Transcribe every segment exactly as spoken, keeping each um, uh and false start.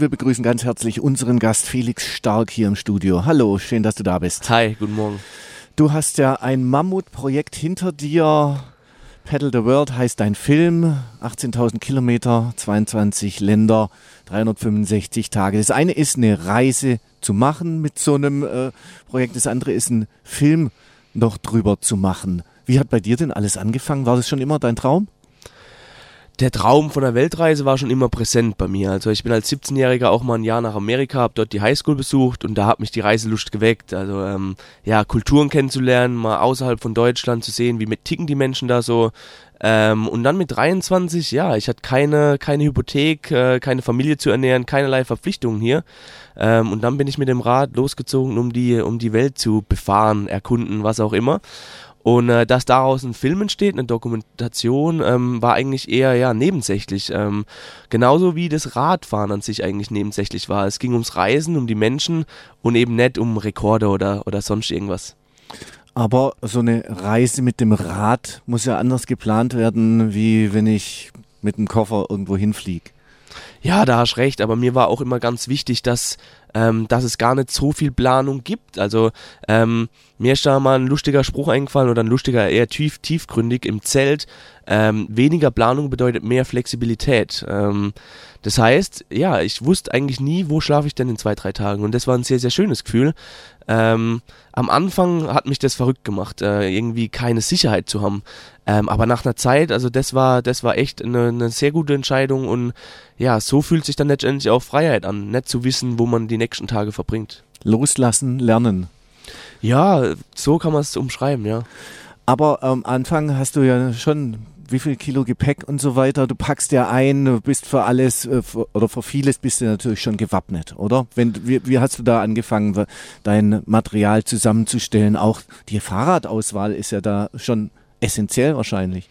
Wir begrüßen ganz herzlich unseren Gast Felix Stark hier im Studio. Hallo, schön, dass du da bist. Hi, guten Morgen. Du hast ja ein Mammutprojekt hinter dir. Paddle the World heißt dein Film. achtzehntausend Kilometer, zweiundzwanzig Länder, dreihundertfünfundsechzig Tage. Das eine ist eine Reise zu machen mit so einem äh, Projekt. Das andere ist ein Film noch drüber zu machen. Wie hat bei dir denn alles angefangen? War das schon immer dein Traum? Der Traum von der Weltreise war schon immer präsent bei mir. Also ich bin als siebzehnjähriger auch mal ein Jahr nach Amerika, habe dort die Highschool besucht und da hat mich die Reiselust geweckt. Also ähm, ja, Kulturen kennenzulernen, mal außerhalb von Deutschland zu sehen, wie mit ticken die Menschen da so. Ähm, und dann mit dreiundzwanzig, ja, ich hatte keine, keine Hypothek, äh, keine Familie zu ernähren, keinerlei Verpflichtungen hier. Ähm, und dann bin ich mit dem Rad losgezogen, um die, um die Welt zu befahren, erkunden, was auch immer. Und äh, dass daraus ein Film entsteht, eine Dokumentation, ähm, war eigentlich eher ja nebensächlich. Ähm, genauso wie das Radfahren an sich eigentlich nebensächlich war. Es ging ums Reisen, um die Menschen und eben nicht um Rekorde oder, oder sonst irgendwas. Aber so eine Reise mit dem Rad muss ja anders geplant werden, wie wenn ich mit dem Koffer irgendwo hinfliege. Ja, da hast recht, aber mir war auch immer ganz wichtig, dass, ähm, dass es gar nicht so viel Planung gibt. Also ähm, mir ist da mal ein lustiger Spruch eingefallen oder ein lustiger, eher tief, tiefgründig im Zelt. Ähm, weniger Planung bedeutet mehr Flexibilität. Ähm, das heißt, ja, ich wusste eigentlich nie, wo schlafe ich denn in zwei, drei Tagen. Und das war ein sehr, sehr schönes Gefühl. Ähm, am Anfang hat mich das verrückt gemacht, äh, irgendwie keine Sicherheit zu haben. Ähm, aber nach einer Zeit, also das war, das war echt eine, eine sehr gute Entscheidung und ja, so fühlt sich dann letztendlich auch Freiheit an, nicht zu wissen, wo man die nächsten Tage verbringt. Loslassen, lernen. Ja, so kann man es umschreiben, ja. Aber am Anfang hast du ja schon wie viel Kilo Gepäck und so weiter. Du packst ja ein, du bist für alles äh, für, oder für vieles bist du natürlich schon gewappnet, oder? Wenn, wie, wie hast du da angefangen, dein Material zusammenzustellen? Auch die Fahrradauswahl ist ja da schon essentiell wahrscheinlich.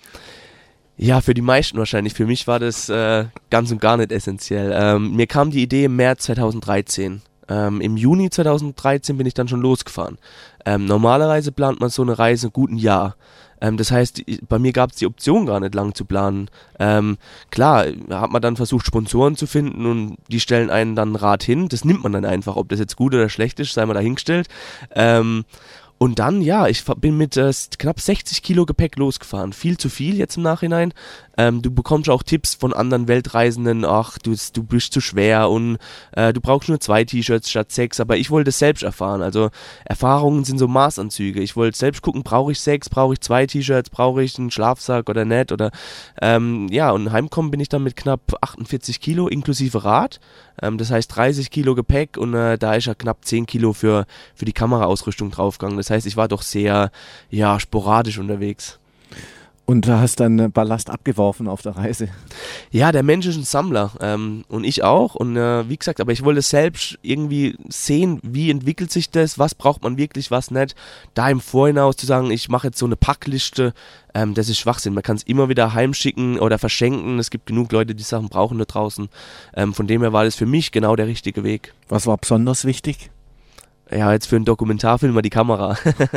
Ja, für die meisten wahrscheinlich. Für mich war das äh, ganz und gar nicht essentiell. Ähm, mir kam die Idee im März zweitausenddreizehn. Ähm, Im Juni zweitausenddreizehn bin ich dann schon losgefahren. Ähm, normalerweise plant man so eine Reise ein gutes Jahr. Ähm, das heißt, bei mir gab es die Option gar nicht lang zu planen. Ähm, klar, hat man dann versucht, Sponsoren zu finden und die stellen einen dann ein Rad hin. Das nimmt man dann einfach. Ob das jetzt gut oder schlecht ist, sei mal dahingestellt. Ähm, Und dann, ja, ich bin mit äh, knapp sechzig Kilo Gepäck losgefahren. Viel zu viel jetzt im Nachhinein. Ähm, du bekommst auch Tipps von anderen Weltreisenden. Ach, du, du bist zu schwer und äh, du brauchst nur zwei T-Shirts statt sechs. Aber ich wollte es selbst erfahren. Also Erfahrungen sind so Maßanzüge. Ich wollte selbst gucken, brauche ich sechs, brauche ich zwei T-Shirts, brauche ich einen Schlafsack oder nicht. Oder ähm, ja, und heimkommen bin ich dann mit knapp achtundvierzig Kilo inklusive Rad. Ähm, das heißt dreißig Kilo Gepäck und äh, da ist ja knapp zehn Kilo für, für die Kameraausrüstung draufgegangen. Das heißt, ich war doch sehr, ja, sporadisch unterwegs. Und du hast dann Ballast abgeworfen auf der Reise? Ja, der Mensch ist ein Sammler ähm, und ich auch. Und äh, wie gesagt, aber ich wollte selbst irgendwie sehen, wie entwickelt sich das, was braucht man wirklich, was nicht. Da im Vorhinaus zu sagen, ich mache jetzt so eine Packliste, ähm, das ist Schwachsinn. Man kann es immer wieder heimschicken oder verschenken. Es gibt genug Leute, die Sachen brauchen da draußen. Ähm, von dem her war das für mich genau der richtige Weg. Was war besonders wichtig? Ja, jetzt für einen Dokumentarfilm mal die Kamera.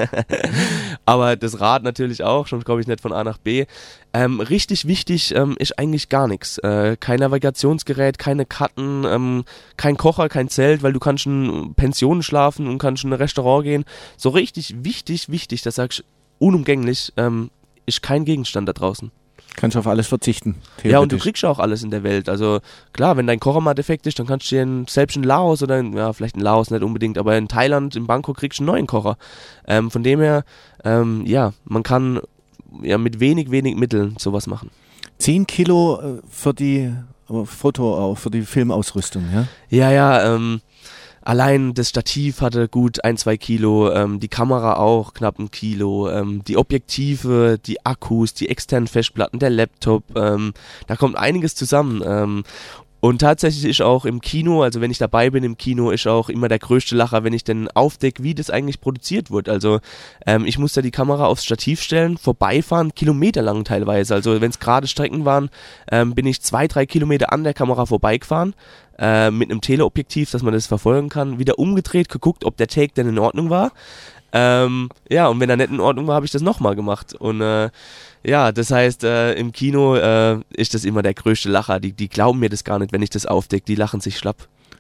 Aber das Rad natürlich auch, schon komme ich nicht von A nach B. Ähm, richtig wichtig ähm, ist eigentlich gar nichts. Äh, kein Navigationsgerät, keine Karten, ähm, kein Kocher, kein Zelt, weil du kannst in Pensionen schlafen und kannst in ein Restaurant gehen. So richtig wichtig, wichtig, das sagst du unumgänglich, ähm, ist kein Gegenstand da draußen. Kannst auf alles verzichten. Ja, und du kriegst auch alles in der Welt. Also klar, wenn dein Kocher mal defekt ist, dann kannst du dir in, selbst in Laos oder in, ja, vielleicht in Laos nicht unbedingt, aber in Thailand, in Bangkok kriegst du einen neuen Kocher. Ähm, von dem her, ähm, ja, man kann ja mit wenig, wenig Mitteln sowas machen. Zehn Kilo äh, für die äh, Foto, äh, für die Filmausrüstung, ja? Ja, ja, ähm, allein das Stativ hatte gut ein, zwei Kilo, ähm, die Kamera auch knapp ein Kilo, ähm, die Objektive, die Akkus, die externen Festplatten, der Laptop, ähm, da kommt einiges zusammen. Ähm, und tatsächlich ist auch im Kino, also wenn ich dabei bin im Kino, ist auch immer der größte Lacher, wenn ich dann aufdecke, wie das eigentlich produziert wird. Also ähm, ich muss da die Kamera aufs Stativ stellen, vorbeifahren, kilometerlang teilweise. Also wenn es gerade Strecken waren, ähm, bin ich zwei, drei Kilometer an der Kamera vorbeigefahren. Äh, mit einem Teleobjektiv, dass man das verfolgen kann, wieder umgedreht, geguckt, ob der Take denn in Ordnung war. Ähm, ja, und wenn er nicht in Ordnung war, habe ich das nochmal gemacht. Und äh, ja, das heißt, äh, im Kino äh, ist das immer der größte Lacher. Die, die glauben mir das gar nicht, wenn ich das aufdecke. Die lachen sich schlapp.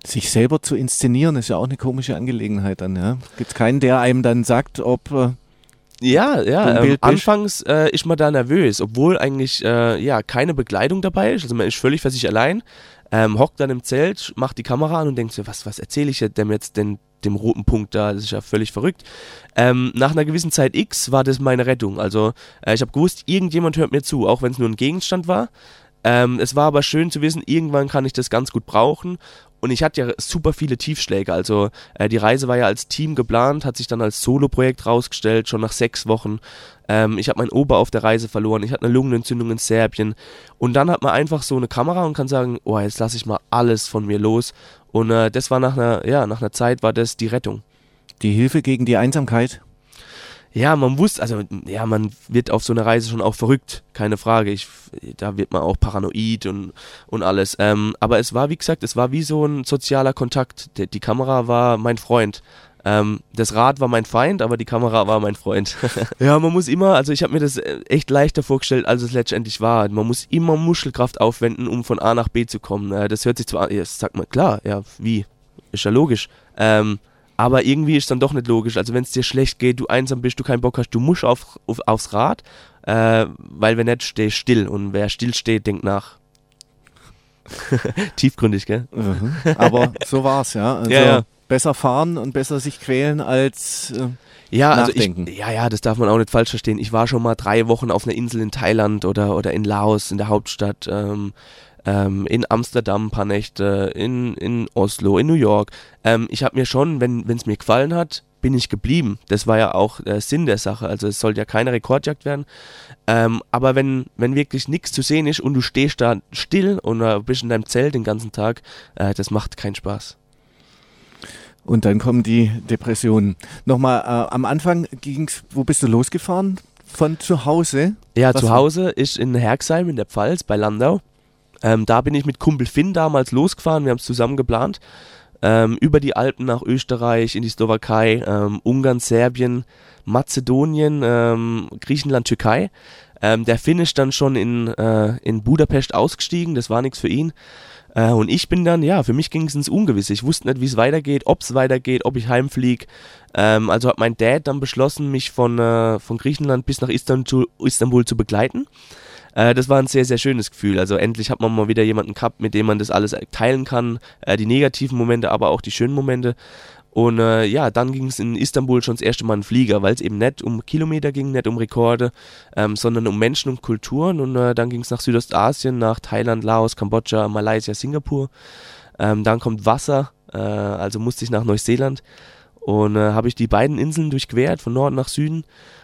Sich selber zu inszenieren, ist ja auch eine komische Angelegenheit dann, ja. Gibt es keinen, der einem dann sagt, ob äh, Ja, ja, du ähm, anfangs äh, ist man da nervös, obwohl eigentlich äh, ja keine Begleitung dabei ist, also man ist völlig für sich allein, ähm, hockt dann im Zelt, macht die Kamera an und denkt so, was, was erzähle ich dem jetzt denn, dem roten Punkt da, das ist ja völlig verrückt. Ähm, nach einer gewissen Zeit X war das meine Rettung, also äh, ich habe gewusst, irgendjemand hört mir zu, auch wenn es nur ein Gegenstand war. Ähm, es war aber schön zu wissen, irgendwann kann ich das ganz gut brauchen. Und ich hatte ja super viele Tiefschläge, also äh, die Reise war ja als Team geplant, hat sich dann als Solo-Projekt rausgestellt, schon nach sechs Wochen. Ähm, ich habe mein Ober auf der Reise verloren, ich hatte eine Lungenentzündung in Serbien. Und dann hat man einfach so eine Kamera und kann sagen, oh, jetzt lasse ich mal alles von mir los. Und äh, das war nach einer, ja, nach einer Zeit war das die Rettung. die Hilfe gegen die Einsamkeit? Ja, man wusste, also ja, man wird auf so einer Reise schon auch verrückt, keine Frage. Ich, da wird man auch paranoid und, und alles. Ähm, aber es war, wie gesagt, es war wie so ein sozialer Kontakt. Die, die Kamera war mein Freund. Ähm, das Rad war mein Feind, aber die Kamera war mein Freund. Ja, man muss immer, also ich habe mir das echt leichter vorgestellt, als es letztendlich war. Man muss immer Muskelkraft aufwenden, um von A nach B zu kommen. Äh, das hört sich zwar, das sagt man, klar, ja, wie? Ist ja logisch. Ähm, Aber irgendwie ist es dann doch nicht logisch. Also wenn es dir schlecht geht, du einsam bist, du keinen Bock hast, du musst auf, auf, aufs Rad, äh, weil wenn nicht, steh still. Und wer still steht, denkt nach. Tiefgründig, gell? Mhm. Aber so war's, ja. Also Ja, ja. besser fahren und besser sich quälen als äh, Ja, also nachdenken. ich, ja, ja, das darf man auch nicht falsch verstehen. Ich war schon mal drei Wochen auf einer Insel in Thailand oder, oder in Laos, in der Hauptstadt, ähm, ähm, in Amsterdam ein paar Nächte, in, in Oslo, in New York. Ähm, ich habe mir schon, wenn es mir gefallen hat, bin ich geblieben. Das war ja auch der Sinn der Sache. Also es sollte ja keine Rekordjagd werden. Ähm, aber wenn, wenn wirklich nichts zu sehen ist und du stehst da still und äh, bist in deinem Zelt den ganzen Tag, äh, das macht keinen Spaß. Und dann kommen die Depressionen. Nochmal, äh, am Anfang ging's, wo bist du losgefahren? Von zu Hause? Ja, Was zu war- Hause ist in Herxheim in der Pfalz bei Landau. Ähm, da bin ich mit Kumpel Finn damals losgefahren, wir haben es zusammen geplant. Ähm, über die Alpen nach Österreich, in die Slowakei, ähm, Ungarn, Serbien, Mazedonien, ähm, Griechenland, Türkei. Ähm, der Finn ist dann schon in, äh, in Budapest ausgestiegen, das war nichts für ihn. Äh, und ich bin dann, ja, für mich ging es ins Ungewisse. Ich wusste nicht, wie es weitergeht, ob es weitergeht, ob ich heimfliege. Ähm, also hat mein Dad dann beschlossen, mich von, äh, von Griechenland bis nach Istanbul, Istanbul zu begleiten. Äh, das war ein sehr, sehr schönes Gefühl. Also endlich hat man mal wieder jemanden gehabt, mit dem man das alles teilen kann. Äh, die negativen Momente, aber auch die schönen Momente. Und äh, ja, dann ging es in Istanbul schon das erste Mal in Flieger, weil es eben nicht um Kilometer ging, nicht um Rekorde, ähm, sondern um Menschen und Kulturen. Und äh, dann ging es nach Südostasien, nach Thailand, Laos, Kambodscha, Malaysia, Singapur. Ähm, dann kommt Wasser, äh, also musste ich nach Neuseeland. Und äh, habe ich die beiden Inseln durchquert, von Norden nach Süden.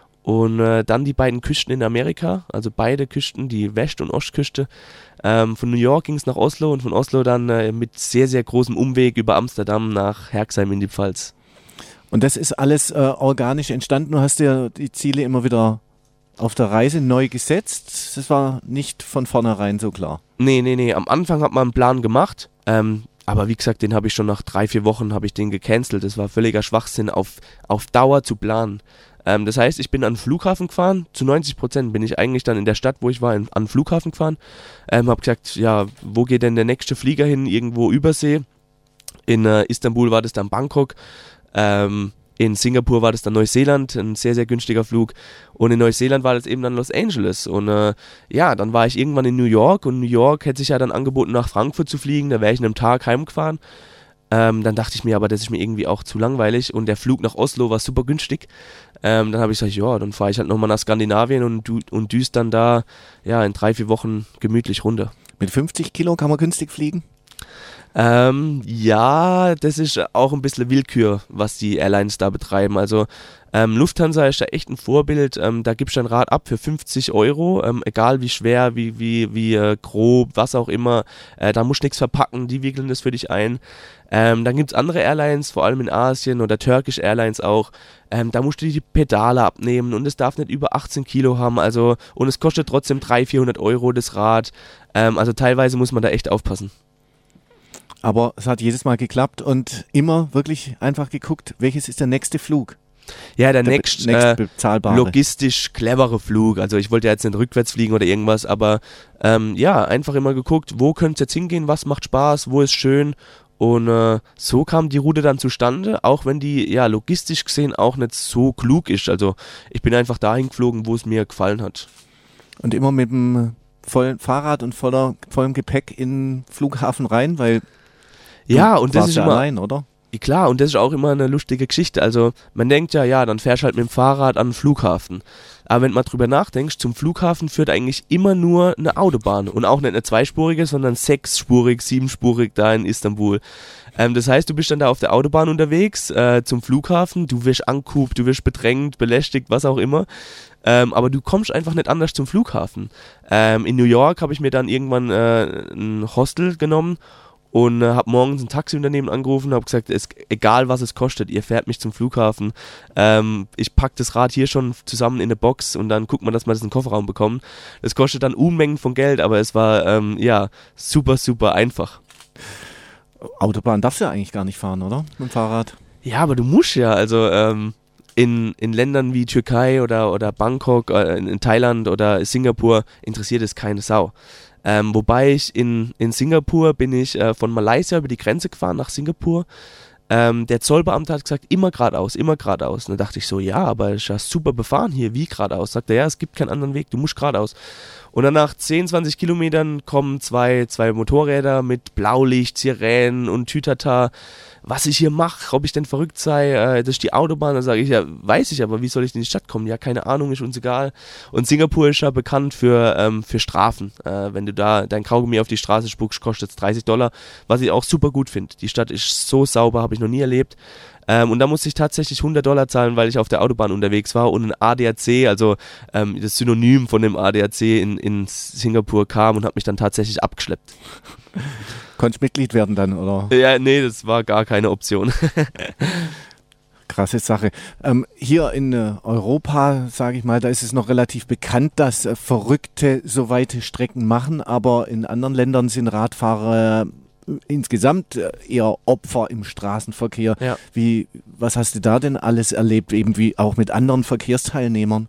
Und äh, dann die beiden Küsten in Amerika, also beide Küsten, die West- und Ostküste. Ähm, von New York ging es nach Oslo und von Oslo dann äh, mit sehr, sehr großem Umweg über Amsterdam nach Herxheim in die Pfalz. Und das ist alles äh, organisch entstanden. Du hast dir die Ziele immer wieder auf der Reise neu gesetzt. Das war nicht von vornherein so klar. Nee, nee, nee, am Anfang hat man einen Plan gemacht, ähm, aber wie gesagt, den habe ich schon nach drei, vier Wochen habe ich den gecancelt. Das war völliger Schwachsinn, auf, auf Dauer zu planen. Ähm, das heißt, ich bin an den Flughafen gefahren, zu neunzig Prozent bin ich eigentlich dann in der Stadt, wo ich war, in, an den Flughafen gefahren. Ähm, habe gesagt, ja, wo geht denn der nächste Flieger hin? Irgendwo Übersee. In äh, Istanbul war das dann Bangkok. Ähm, in Singapur war das dann Neuseeland, ein sehr, sehr günstiger Flug. Und in Neuseeland war das eben dann Los Angeles. Und äh, ja, dann war ich irgendwann in New York und New York hätte sich ja dann angeboten, nach Frankfurt zu fliegen. Da wäre ich in einem Tag heimgefahren. Ähm, dann dachte ich mir aber, das ist mir irgendwie auch zu langweilig und der Flug nach Oslo war super günstig. Ähm, dann habe ich gesagt, ja, dann fahre ich halt nochmal nach Skandinavien und, du, und düst dann da ja in drei, vier Wochen gemütlich runter. Mit fünfzig Kilo kann man günstig fliegen? Ähm, ja, das ist auch ein bisschen Willkür, was die Airlines da betreiben. Also ähm, Lufthansa ist da echt ein Vorbild. Ähm, da gibst du ein Rad ab für fünfzig Euro, ähm, egal wie schwer, wie, wie, wie äh, grob, was auch immer. Äh, da musst du nichts verpacken, die wickeln das für dich ein. Ähm, dann gibt es andere Airlines, vor allem in Asien oder Turkish Airlines auch. Ähm, da musst du die Pedale abnehmen und es darf nicht über achtzehn Kilo haben. Also, und es kostet trotzdem dreihundert, vierhundert Euro das Rad. Ähm, also teilweise muss man da echt aufpassen. Aber es hat jedes Mal geklappt und immer wirklich einfach geguckt, welches ist der nächste Flug? Ja, der, Der nächst, be- nächst äh, bezahlbare. logistisch clevere Flug. Also ich wollte ja jetzt nicht rückwärts fliegen oder irgendwas, aber ähm, ja, einfach immer geguckt, wo könnte es jetzt hingehen, was macht Spaß, wo ist schön Und äh, so kam die Route dann zustande, auch wenn die ja logistisch gesehen auch nicht so klug ist. Also ich bin einfach dahin geflogen, wo es mir gefallen hat. Und immer mit dem vollen Fahrrad und voller, vollem Gepäck in den Flughafen rein, weil ja, du und das warst ist ja immer allein, oder? klar, und das ist auch immer eine lustige Geschichte. Also man denkt ja, ja, dann fährst du halt mit dem Fahrrad an den Flughafen. Aber wenn man drüber nachdenkt, zum Flughafen führt eigentlich immer nur eine Autobahn. Und auch nicht eine zweispurige, sondern sechsspurig, siebenspurig da in Istanbul. Ähm, das heißt, du bist dann da auf der Autobahn unterwegs äh, zum Flughafen. Du wirst angehupt, du wirst bedrängt, belästigt, was auch immer. Ähm, aber du kommst einfach nicht anders zum Flughafen. Ähm, in New York habe ich mir dann irgendwann äh, ein Hostel genommen. Und äh, habe morgens ein Taxiunternehmen angerufen und habe gesagt, es, egal was es kostet, ihr fährt mich zum Flughafen. Ähm, ich pack das Rad hier schon zusammen in eine Box und dann guckt man, dass man das in den Kofferraum bekommt. Das kostet dann Unmengen von Geld, aber es war ähm, ja super, super einfach. Autobahn darfst du ja eigentlich gar nicht fahren, oder? Mit dem Fahrrad. Ja, aber du musst ja, also ähm, in, in Ländern wie Türkei oder, oder Bangkok, äh, in, in Thailand oder Singapur interessiert es keine Sau. Ähm, wobei ich in, in Singapur bin ich äh, von Malaysia über die Grenze gefahren nach Singapur. Ähm, der Zollbeamte hat gesagt, immer geradeaus, immer geradeaus. Und dann dachte ich so, ja, aber ich habe super befahren hier, wie geradeaus? Sagt er, ja, es gibt keinen anderen Weg, du musst geradeaus. Und dann nach zehn, zwanzig Kilometern kommen zwei, zwei Motorräder mit Blaulicht, Sirenen und Tütata. Was ich hier mache, ob ich denn verrückt sei, äh, das ist die Autobahn. Dann sage ich, ja, weiß ich, aber wie soll ich in die Stadt kommen? Ja, keine Ahnung, ist uns egal. Und Singapur ist ja bekannt für, ähm, für Strafen. Äh, wenn du da dein Kaugummi auf die Straße spuckst, kostet es dreißig Dollar, was ich auch super gut finde. Die Stadt ist so sauber, habe ich noch nie erlebt. Ähm, und da musste ich tatsächlich hundert Dollar zahlen, weil ich auf der Autobahn unterwegs war und ein A D A C, also ähm, das Synonym von dem A D A C in, in Singapur kam und hat mich dann tatsächlich abgeschleppt. Konntest Mitglied werden dann, oder? Ja, nee, das war gar keine Option. Krasse Sache. Ähm, hier in äh, Europa, sage ich mal, da ist es noch relativ bekannt, dass äh, Verrückte so weite Strecken machen, aber in anderen Ländern sind Radfahrer äh, insgesamt äh, eher Opfer im Straßenverkehr. Ja. Wie, was hast du da denn alles erlebt, eben wie auch mit anderen Verkehrsteilnehmern?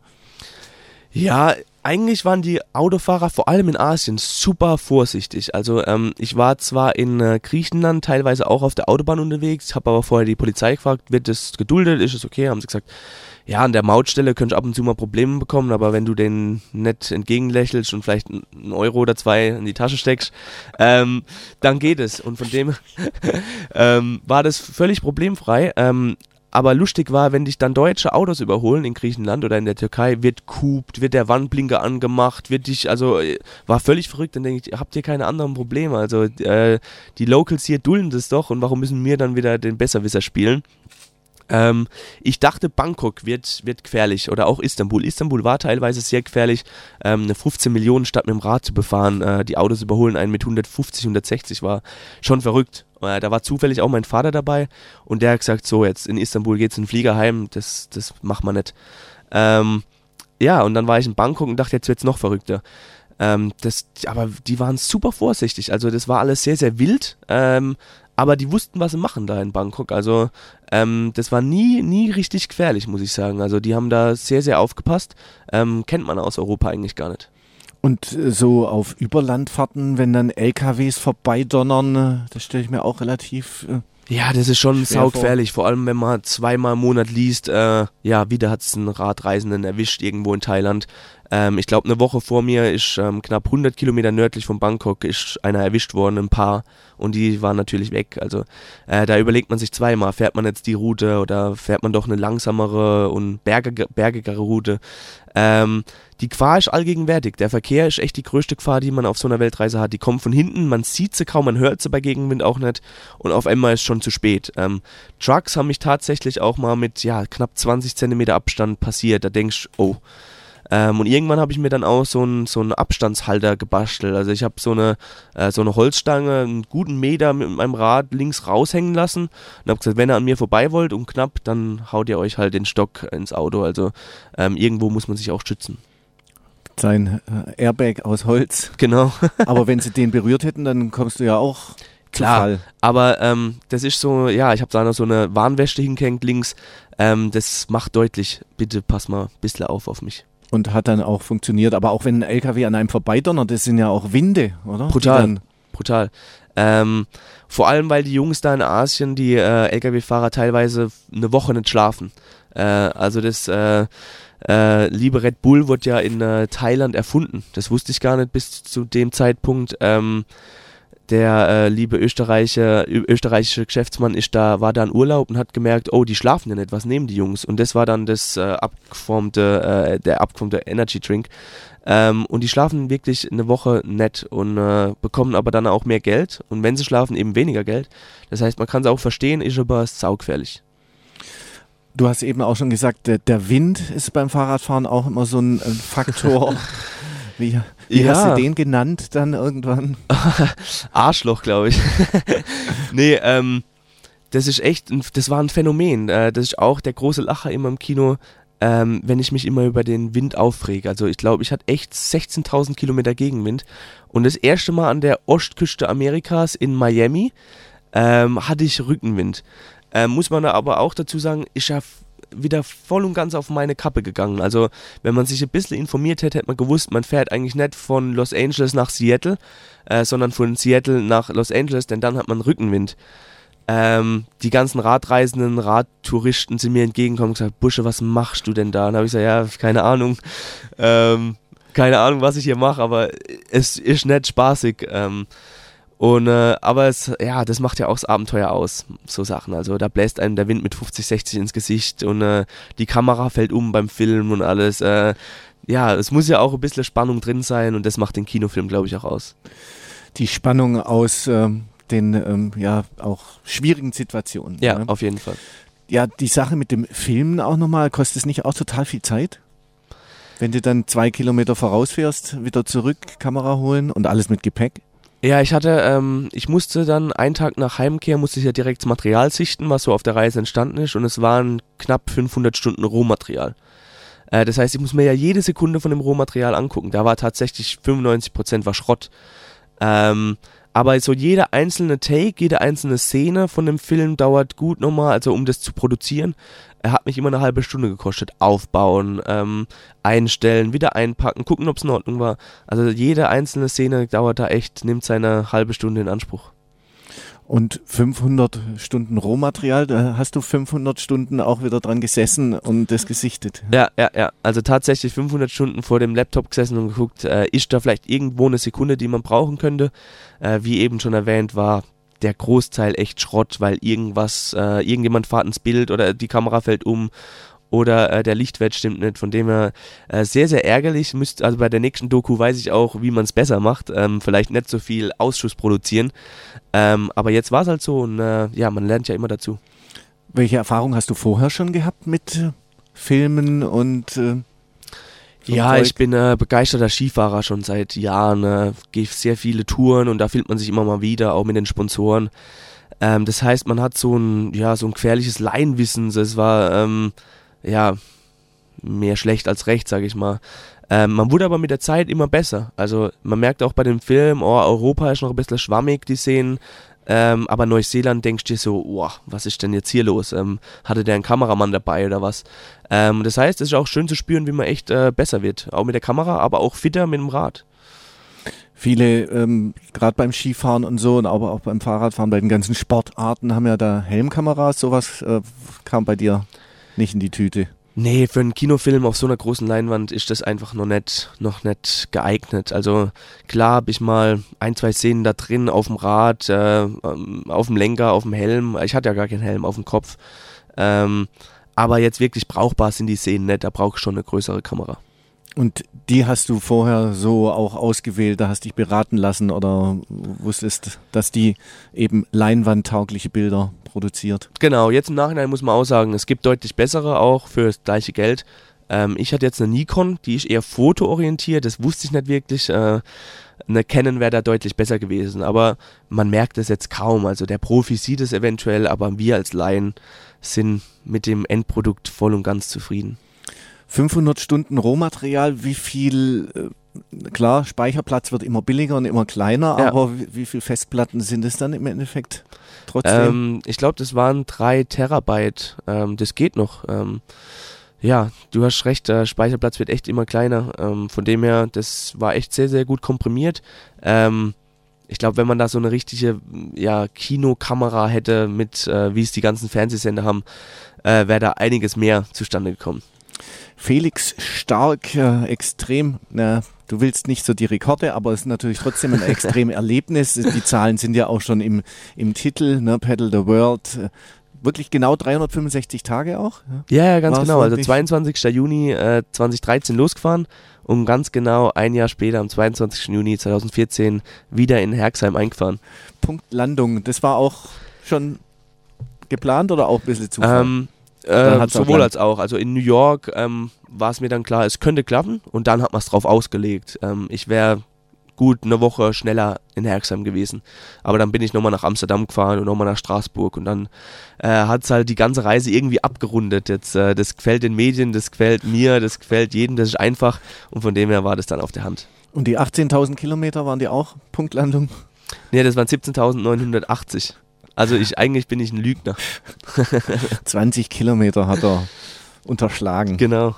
Ja, eigentlich waren die Autofahrer vor allem in Asien super vorsichtig. Also ähm, ich war zwar in äh, Griechenland teilweise auch auf der Autobahn unterwegs, habe aber vorher die Polizei gefragt, wird das geduldet, ist es okay? Haben sie gesagt, ja, an der Mautstelle könntest du ab und zu mal Probleme bekommen, aber wenn du denen nett entgegenlächelst und vielleicht einen Euro oder zwei in die Tasche steckst, ähm, dann geht es. Und von dem ähm, war das völlig problemfrei. Ähm, Aber lustig war, wenn dich dann deutsche Autos überholen in Griechenland oder in der Türkei, wird gehupt, wird der Wandblinker angemacht, wird dich, also war völlig verrückt. Dann denke ich, habt ihr keine anderen Probleme? Also äh, die Locals hier dulden das doch und warum müssen wir dann wieder den Besserwisser spielen? Ähm, ich dachte, Bangkok wird, wird gefährlich oder auch Istanbul. Istanbul war teilweise sehr gefährlich, ähm, eine fünfzehn Millionen Stadt mit dem Rad zu befahren. Äh, die Autos überholen einen mit hundertfünfzig, hundertsechzig, war schon verrückt. Äh, da war zufällig auch mein Vater dabei und der hat gesagt, so jetzt in Istanbul geht's in den Flieger heim, das, das macht man nicht. Ähm, ja, und dann war ich in Bangkok und dachte, jetzt wird's noch verrückter. Ähm, das, aber die waren super vorsichtig, also das war alles sehr, sehr wild, ähm, aber die wussten, was sie machen da in Bangkok, also ähm, das war nie, nie richtig gefährlich, muss ich sagen, also die haben da sehr, sehr aufgepasst, ähm, kennt man aus Europa eigentlich gar nicht. Und äh, so auf Überlandfahrten, wenn dann L K Ws vorbeidonnern, äh, das stelle ich mir auch relativ äh, Ja, das ist schon schwer saugefährlich, vor allem wenn man zweimal im Monat liest, äh, ja, wieder hat es einen Radreisenden erwischt irgendwo in Thailand. Ähm, ich glaube, eine Woche vor mir ist ähm, knapp hundert Kilometer nördlich von Bangkok ist einer erwischt worden, ein Paar, und die waren natürlich weg. Also äh, da überlegt man sich zweimal, fährt man jetzt die Route oder fährt man doch eine langsamere und bergige, bergigere Route. Ähm, die Gefahr ist allgegenwärtig. Der Verkehr ist echt die größte Gefahr, die man auf so einer Weltreise hat. Die kommen von hinten, man sieht sie kaum, man hört sie bei Gegenwind auch nicht und auf einmal ist schon zu spät. Ähm, Trucks haben mich tatsächlich auch mal mit ja, knapp zwanzig Zentimeter Abstand passiert. Da denkst du, oh. Ähm, und irgendwann habe ich mir dann auch so einen so einen Abstandshalter gebastelt. Also ich habe so eine äh, so eine Holzstange, einen guten Meter mit meinem Rad links raushängen lassen und habe gesagt, wenn ihr an mir vorbei wollt und knapp, dann haut ihr euch halt den Stock ins Auto. Also ähm, irgendwo muss man sich auch schützen. Sein äh, Airbag aus Holz. Genau. Aber wenn sie den berührt hätten, dann kommst du ja auch Klar, zu Fall. Aber ähm, das ist so, ja, ich habe da noch so eine Warnweste hingehängt links. Ähm, das macht deutlich, bitte pass mal ein bisschen auf auf mich. Und hat dann auch funktioniert. Aber auch wenn ein L K W an einem vorbeidonnert, das sind ja auch Winde, oder? Brutal. brutal. Ähm, vor allem, weil die Jungs da in Asien, die äh, L K W-Fahrer, teilweise eine Woche nicht schlafen. Äh, also das äh, äh, liebe Red Bull wurde ja in äh, Thailand erfunden. Das wusste ich gar nicht bis zu dem Zeitpunkt. Ähm, der äh, liebe Österreicher, ö- österreichische Geschäftsmann ist da, war da in Urlaub und hat gemerkt, oh, die schlafen ja nicht, was nehmen die Jungs? Und das war dann das äh, abgeformte, äh, der abgeformte Energy Drink. Ähm, und die schlafen wirklich eine Woche nett und äh, bekommen aber dann auch mehr Geld. Und wenn sie schlafen, eben weniger Geld. Das heißt, man kann es auch verstehen, ist aber saugefährlich. Du hast eben auch schon gesagt, der, der Wind ist beim Fahrradfahren auch immer so ein, ein Faktor. Wie, wie Ja. hast du den genannt dann irgendwann? Arschloch, glaube ich. nee, ähm, das ist echt, ein, das war ein Phänomen. Äh, das ist auch der große Lacher immer im Kino, ähm, wenn ich mich immer über den Wind aufrege. Also ich glaube, ich hatte echt sechzehntausend Kilometer Gegenwind. Und das erste Mal an der Ostküste Amerikas in Miami ähm, hatte ich Rückenwind. Ähm, muss man da aber auch dazu sagen, ist ja f- wieder voll und ganz auf meine Kappe gegangen. Also wenn man sich ein bisschen informiert hätte, hätte man gewusst, man fährt eigentlich nicht von Los Angeles nach Seattle, äh, sondern von Seattle nach Los Angeles, denn dann hat man Rückenwind. Ähm, die ganzen Radreisenden, Radtouristen sind mir entgegengekommen und gesagt, Busche, was machst du denn da? Und dann habe ich gesagt, ja, keine Ahnung, ähm, keine Ahnung, was ich hier mache, aber es ist nicht spaßig. Ähm, und, äh, aber es, ja, das macht ja auch das Abenteuer aus, so Sachen. Also da bläst einem der Wind mit fünfzig, sechzig ins Gesicht und äh, die Kamera fällt um beim Film und alles. Äh, ja, es muss ja auch ein bisschen Spannung drin sein und das macht den Kinofilm, glaube ich, auch aus. Die Spannung aus ähm, den ähm, ja auch schwierigen Situationen. Ja, ne? auf jeden Fall. Ja, die Sache mit dem Filmen auch nochmal, kostet es nicht auch total viel Zeit? Wenn du dann zwei Kilometer vorausfährst, wieder zurück, Kamera holen und alles mit Gepäck? Ja, ich hatte, ähm, ich musste dann einen Tag nach Heimkehr, musste ich ja direkt das Material sichten, was so auf der Reise entstanden ist, und es waren knapp fünfhundert Stunden Rohmaterial. Äh, das heißt, ich muss mir ja jede Sekunde von dem Rohmaterial angucken. Da war tatsächlich fünfundneunzig Prozent war Schrott. Ähm, aber so jeder einzelne Take, jede einzelne Szene von dem Film dauert gut nochmal, also um das zu produzieren, er hat mich immer eine halbe Stunde gekostet. Aufbauen, ähm, einstellen, wieder einpacken, gucken, ob es in Ordnung war. Also jede einzelne Szene dauert da echt, nimmt seine halbe Stunde in Anspruch. Und fünfhundert Stunden Rohmaterial, da hast du fünfhundert Stunden auch wieder dran gesessen und das gesichtet. Ja, ja, ja. Also tatsächlich fünfhundert Stunden vor dem Laptop gesessen und geguckt, äh, ist da vielleicht irgendwo eine Sekunde, die man brauchen könnte. Äh, wie eben schon erwähnt, war der Großteil echt Schrott, weil irgendwas, äh, irgendjemand fährt ins Bild oder die Kamera fällt um oder äh, der Lichtwert stimmt nicht. Von dem her äh, sehr, sehr ärgerlich. Müsst, also bei der nächsten Doku weiß ich auch, wie man es besser macht. Ähm, vielleicht nicht so viel Ausschuss produzieren. Ähm, aber jetzt war es halt so und äh, ja, man lernt ja immer dazu. Welche Erfahrung hast du vorher schon gehabt mit äh, Filmen und äh, so Ja, Zeug? ich bin äh, begeisterter Skifahrer schon seit Jahren. Äh, gehe sehr viele Touren und da filmt man sich immer mal wieder, auch mit den Sponsoren. Ähm, das heißt, man hat so ein, ja, so ein gefährliches Laienwissen. Es war ähm, ja mehr schlecht als recht, sage ich mal. Ähm, man wurde aber mit der Zeit immer besser. Also man merkt auch bei dem Film, oh, Europa ist noch ein bisschen schwammig, die Szenen. Ähm, aber Neuseeland denkst du dir so, oh, was ist denn jetzt hier los? Ähm, hatte der einen Kameramann dabei oder was? Ähm, das heißt, es ist auch schön zu spüren, wie man echt äh, besser wird. Auch mit der Kamera, aber auch fitter mit dem Rad. Viele, ähm, gerade beim Skifahren und so, und aber auch beim Fahrradfahren, bei den ganzen Sportarten haben ja da Helmkameras. Sowas äh, kam bei dir nicht in die Tüte. Nee, für einen Kinofilm auf so einer großen Leinwand ist das einfach noch nicht, noch nicht geeignet. Also klar habe ich mal ein, zwei Szenen da drin auf dem Rad, äh, auf dem Lenker, auf dem Helm. Ich hatte ja gar keinen Helm auf dem Kopf. Ähm, aber jetzt wirklich brauchbar sind die Szenen nicht. Da brauche ich schon eine größere Kamera. Und die hast du vorher so auch ausgewählt, da hast dich beraten lassen oder wusstest, dass die eben leinwandtaugliche Bilder produziert? Genau, jetzt im Nachhinein muss man auch sagen, es gibt deutlich bessere auch für das gleiche Geld. Ähm, ich hatte jetzt eine Nikon, die ist eher fotoorientiert, das wusste ich nicht wirklich. Äh, eine Canon wäre da deutlich besser gewesen, aber man merkt es jetzt kaum. Also der Profi sieht es eventuell, aber wir als Laien sind mit dem Endprodukt voll und ganz zufrieden. fünfhundert Stunden Rohmaterial, wie viel, äh, klar, Speicherplatz wird immer billiger und immer kleiner, Ja. aber wie, wie viel Festplatten sind es dann im Endeffekt trotzdem? Ähm, ich glaube, das waren drei Terabyte. Ähm, das geht noch. Ähm, ja, du hast recht, der Speicherplatz wird echt immer kleiner. Ähm, von dem her, das war echt sehr, sehr gut komprimiert. Ähm, ich glaube, wenn man da so eine richtige ja, Kinokamera hätte, mit äh, wie es die ganzen Fernsehsender haben, äh, wäre da einiges mehr zustande gekommen. Felix Stark, äh, extrem, na, du willst nicht so die Rekorde, aber es ist natürlich trotzdem ein extrem Erlebnis. Die Zahlen sind ja auch schon im, im Titel, ne, Pedal the World. Wirklich genau dreihundertfünfundsechzig Tage auch? Ja, ja, ganz War's genau. Also wirklich? zweiundzwanzigsten Juni äh, zweitausenddreizehn losgefahren und ganz genau ein Jahr später, am zweiundzwanzigsten Juni zweitausendvierzehn, wieder in Herxheim eingefahren. Punktlandung, das war auch schon geplant oder auch ein bisschen Zufall? Ähm, Dann äh, hat's auch sowohl lang- als auch. Also in New York ähm, war es mir dann klar, es könnte klappen und dann hat man es drauf ausgelegt. Ähm, ich wäre gut eine Woche schneller in Herxheim gewesen. Aber dann bin ich nochmal nach Amsterdam gefahren und nochmal nach Straßburg und dann äh, hat es halt die ganze Reise irgendwie abgerundet. Jetzt, äh, das gefällt den Medien, das gefällt mir, das gefällt jedem, das ist einfach und von dem her war das dann auf der Hand. Und die achtzehntausend Kilometer, waren die auch Punktlandung? Nee, das waren siebzehntausendneunhundertachtzig. Also ich, eigentlich bin ich ein Lügner. zwanzig Kilometer hat er unterschlagen. Genau.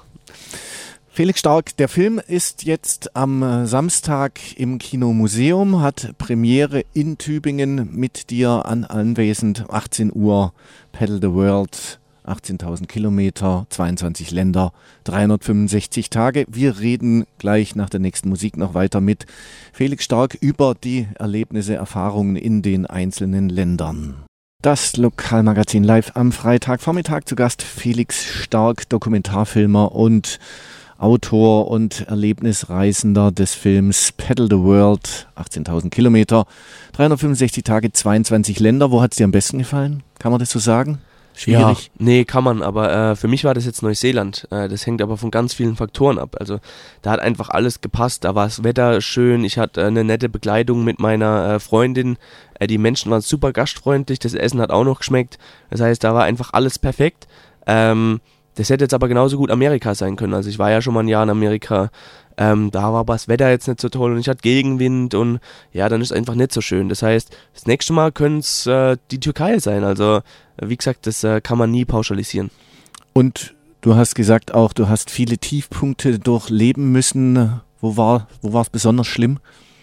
Felix Stark, der Film ist jetzt am äh, Samstag im Kinomuseum, hat Premiere in Tübingen, mit dir an anwesend, achtzehn Uhr, Pedal the World, achtzehntausend Kilometer, zweiundzwanzig Länder, dreihundertfünfundsechzig Tage. Wir reden gleich nach der nächsten Musik noch weiter mit Felix Stark über die Erlebnisse, Erfahrungen in den einzelnen Ländern. Das Lokalmagazin live am Freitagvormittag, zu Gast Felix Stark, Dokumentarfilmer und Autor und Erlebnisreisender des Films Pedal the World, achtzehntausend Kilometer, dreihundertfünfundsechzig Tage, zweiundzwanzig Länder. Wo hat es dir am besten gefallen? Kann man das so sagen? Schwierig? Ja, nee, kann man, aber äh, für mich war das jetzt Neuseeland. Äh, das hängt aber von ganz vielen Faktoren ab. Also da hat einfach alles gepasst. Da war das Wetter schön, ich hatte äh, eine nette Begleitung mit meiner äh, Freundin. Äh, die Menschen waren super gastfreundlich, das Essen hat auch noch geschmeckt. Das heißt, da war einfach alles perfekt. Ähm, das hätte jetzt aber genauso gut Amerika sein können. Also ich war ja schon mal ein Jahr in Amerika. Ähm, da war aber das Wetter jetzt nicht so toll und ich hatte Gegenwind und ja, dann ist es einfach nicht so schön. Das heißt, das nächste Mal könnte es äh, die Türkei sein. Also wie gesagt, das äh, kann man nie pauschalisieren. Und du hast gesagt auch, du hast viele Tiefpunkte durchleben müssen. Wo war, wo war es besonders schlimm?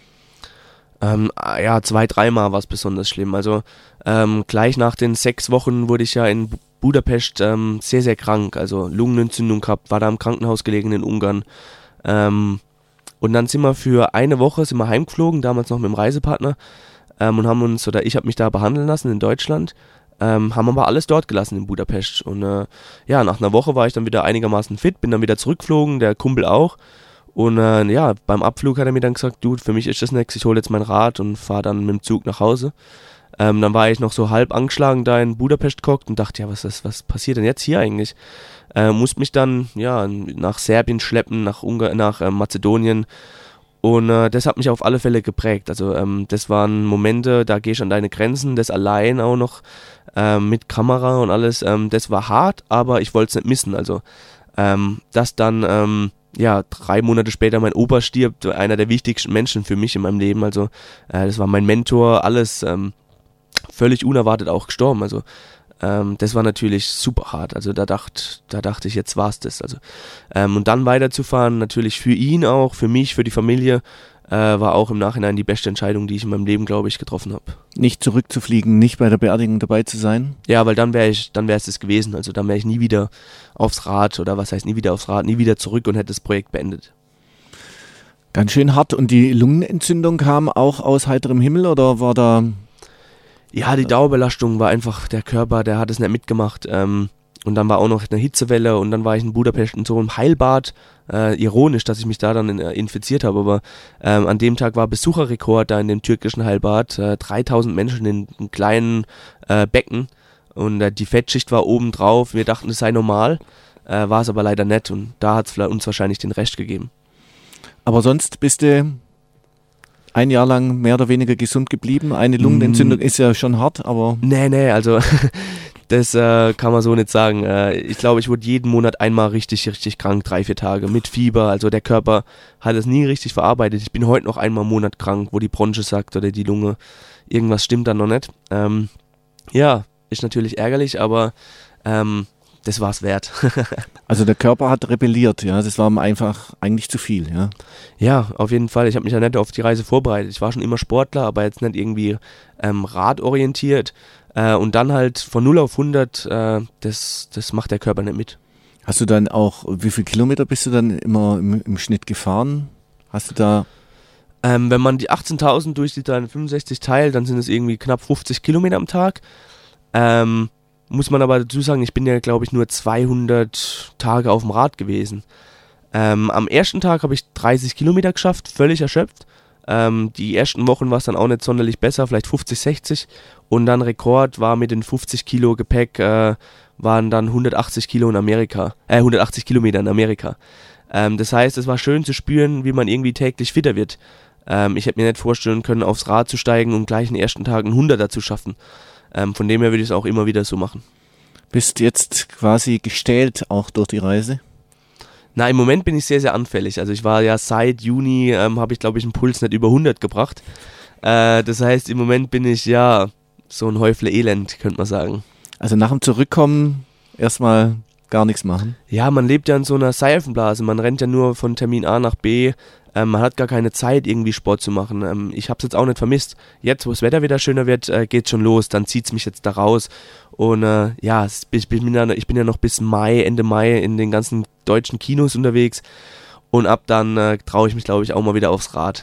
Ähm, ja, zwei, dreimal war es besonders schlimm. Also ähm, gleich nach den sechs Wochen wurde ich ja in Budapest ähm, sehr, sehr krank. Also Lungenentzündung gehabt, war da im Krankenhaus gelegen in Ungarn. Ähm, und dann sind wir für eine Woche sind wir heimgeflogen, damals noch mit dem Reisepartner, ähm, und haben uns, oder ich habe mich da behandeln lassen in Deutschland, ähm, haben aber alles dort gelassen in Budapest. Und äh, ja, nach einer Woche war ich dann wieder einigermaßen fit, bin dann wieder zurückgeflogen, der Kumpel auch. Und äh, ja, beim Abflug hat er mir dann gesagt, du, für mich ist das nichts, ich hole jetzt mein Rad und fahre dann mit dem Zug nach Hause. Ähm, dann war ich noch so halb angeschlagen da in Budapest gehockt und dachte, ja, was, ist, was passiert denn jetzt hier eigentlich? Äh, musste mich dann ja nach Serbien schleppen, nach, Ungar nach äh, Mazedonien. Und äh, das hat mich auf alle Fälle geprägt. Also ähm, das waren Momente, da gehst du an deine Grenzen, das allein auch noch äh, mit Kamera und alles. Ähm, das war hart, aber ich wollte es nicht missen. Also ähm, dass dann ähm, ja drei Monate später mein Opa stirbt, einer der wichtigsten Menschen für mich in meinem Leben. Also äh, das war mein Mentor, alles ähm, völlig unerwartet auch gestorben. Also Ähm, das war natürlich super hart. Also da dachte, da dachte ich, jetzt war's das. Also ähm, und dann weiterzufahren, natürlich für ihn auch, für mich, für die Familie, äh, war auch im Nachhinein die beste Entscheidung, die ich in meinem Leben, glaube ich, getroffen habe. Nicht zurückzufliegen, nicht bei der Beerdigung dabei zu sein? Ja, weil dann wäre ich, dann wäre es das gewesen. Also dann wäre ich nie wieder aufs Rad, oder was heißt nie wieder aufs Rad, nie wieder zurück und hätte das Projekt beendet. Ganz schön hart. Und die Lungenentzündung kam auch aus heiterem Himmel oder war da... Ja, die Dauerbelastung war einfach, der Körper, der hat es nicht mitgemacht. Ähm, und dann war auch noch eine Hitzewelle und dann war ich in Budapest in so einem Heilbad. Äh, ironisch, dass ich mich da dann in, äh, infiziert habe, aber ähm, an dem Tag war Besucherrekord da in dem türkischen Heilbad. Äh, dreitausend Menschen in einem kleinen äh, Becken und äh, die Fettschicht war oben drauf. Wir dachten, es sei normal, äh, war es aber leider nicht und da hat es uns wahrscheinlich den Rest gegeben. Aber sonst bist du ein Jahr lang mehr oder weniger gesund geblieben. Eine Lungenentzündung mm. ist ja schon hart, aber... Nee, nee, also das äh, kann man so nicht sagen. Äh, ich glaube, ich wurde jeden Monat einmal richtig, richtig krank, drei, vier Tage mit Fieber. Also der Körper hat es nie richtig verarbeitet. Ich bin heute noch einmal im Monat krank, wo die Bronche sagt oder die Lunge, irgendwas stimmt da noch nicht. Ähm, ja, ist natürlich ärgerlich, aber ähm, das war's wert. Also der Körper hat rebelliert, ja, das war ihm einfach eigentlich zu viel, ja. Ja, auf jeden Fall. Ich habe mich ja nicht auf die Reise vorbereitet. Ich war schon immer Sportler, aber jetzt nicht irgendwie ähm, radorientiert. Äh, und dann halt von null auf hundert, äh, das, das macht der Körper nicht mit. Hast du dann auch, wie viele Kilometer bist du dann immer im, im Schnitt gefahren? Hast du da... Ähm, wenn man die achtzehntausend durch die dreihundertfünfundsechzig teilt, dann sind es irgendwie knapp fünfzig Kilometer am Tag. Ähm, muss man aber dazu sagen, ich bin ja, glaube ich, nur zweihundert Tage auf dem Rad gewesen. Ähm, am ersten Tag habe ich dreißig Kilometer geschafft, völlig erschöpft. Ähm, die ersten Wochen war es dann auch nicht sonderlich besser, vielleicht fünfzig, sechzig. Und dann Rekord war mit den fünfzig Kilo Gepäck, äh, waren dann hundertachtzig Kilo in Amerika, äh, hundertachtzig Kilometer in Amerika. Ähm, das heißt, es war schön zu spüren, wie man irgendwie täglich fitter wird. Ähm, ich hätte mir nicht vorstellen können, aufs Rad zu steigen und gleich in den ersten Tagen einen Hunderter zu schaffen. Ähm, von dem her würde ich es auch immer wieder so machen. Bist jetzt quasi gestählt auch durch die Reise? Na, im Moment bin ich sehr, sehr anfällig. Also ich war ja seit Juni, ähm, habe ich glaube ich einen Puls nicht über hundert gebracht. Äh, das heißt, im Moment bin ich ja so ein Häufle Elend, könnte man sagen. Also nach dem Zurückkommen erstmal gar nichts machen? Ja, man lebt ja in so einer Seifenblase. Man rennt ja nur von Termin A nach B. Ähm, man hat gar keine Zeit, irgendwie Sport zu machen. Ähm, ich habe es jetzt auch nicht vermisst. Jetzt, wo das Wetter wieder schöner wird, äh, geht's schon los. Dann zieht's mich jetzt da raus. Und äh, ja, ich bin, ja, ich bin ja noch bis Mai, Ende Mai in den ganzen deutschen Kinos unterwegs. Und ab dann äh, traue ich mich, glaube ich, auch mal wieder aufs Rad.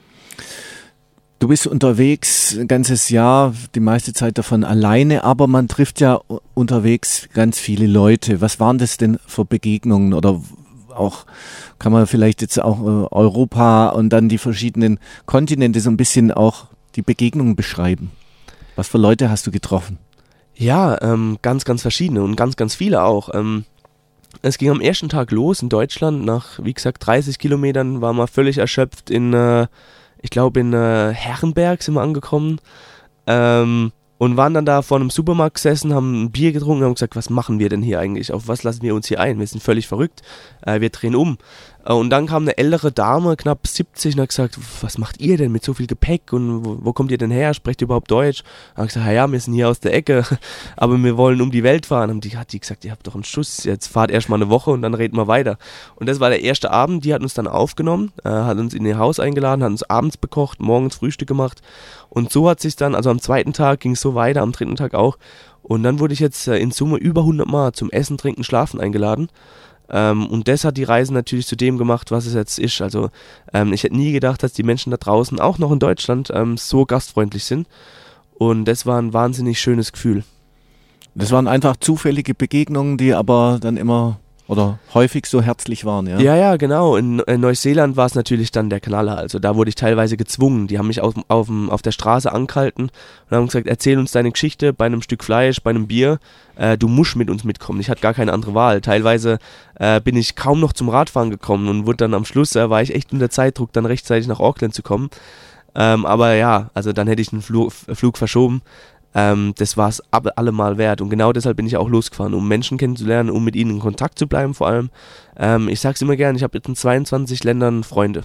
Du bist unterwegs ein ganzes Jahr, die meiste Zeit davon alleine, aber man trifft ja unterwegs ganz viele Leute. Was waren das denn für Begegnungen oder auch, kann man vielleicht jetzt auch Europa und dann die verschiedenen Kontinente so ein bisschen auch die Begegnungen beschreiben? Was für Leute hast du getroffen? Ja, ähm, ganz, ganz verschiedene und ganz, ganz viele auch. Ähm, es ging am ersten Tag los in Deutschland. Nach, wie gesagt, dreißig Kilometern waren wir völlig erschöpft in... Äh, Ich glaube, in äh, Herrenberg sind wir angekommen ähm, und waren dann da vor einem Supermarkt gesessen, haben ein Bier getrunken und haben gesagt, was machen wir denn hier eigentlich? Auf was lassen wir uns hier ein? Wir sind völlig verrückt. Äh, wir drehen um. Äh, und dann kam eine ältere Dame, knapp siebzig, und hat gesagt, was macht ihr denn mit so viel Gepäck und wo, wo kommt ihr denn her? Sprecht ihr überhaupt Deutsch? Und ich gesagt, ja, wir sind hier aus der Ecke, aber wir wollen um die Welt fahren. Und die hat die gesagt, ihr habt doch einen Schuss, jetzt fahrt erst mal eine Woche und dann reden wir weiter. Und das war der erste Abend, die hat uns dann aufgenommen, äh, hat uns in ihr Haus eingeladen, hat uns abends bekocht, morgens Frühstück gemacht. Und so hat sich dann, also am zweiten Tag ging es so weiter, am dritten Tag auch. Und dann wurde ich jetzt äh, in Summe über hundert Mal zum Essen, Trinken, Schlafen eingeladen. Ähm, und das hat die Reise natürlich zu dem gemacht, was es jetzt ist. Also ähm, ich hätte nie gedacht, dass die Menschen da draußen, auch noch in Deutschland, ähm, so gastfreundlich sind. Und das war ein wahnsinnig schönes Gefühl. Das waren einfach zufällige Begegnungen, die aber dann immer oder häufig so herzlich waren, ja? Ja, ja, genau. In, in Neuseeland war es natürlich dann der Knaller. Also da wurde ich teilweise gezwungen. Die haben mich auf, auf, auf der Straße angehalten und haben gesagt, erzähl uns deine Geschichte bei einem Stück Fleisch, bei einem Bier. Äh, du musst mit uns mitkommen. Ich hatte gar keine andere Wahl. Teilweise äh, bin ich kaum noch zum Radfahren gekommen und wurde dann am Schluss, äh, war ich echt unter Zeitdruck, dann rechtzeitig nach Auckland zu kommen. Ähm, aber ja, also dann hätte ich den Flug, Flug verschoben. Ähm, das war es allemal wert und genau deshalb bin ich auch losgefahren, um Menschen kennenzulernen, um mit ihnen in Kontakt zu bleiben vor allem. Ähm, ich sag's immer gern, ich habe jetzt in zweiundzwanzig Ländern Freunde.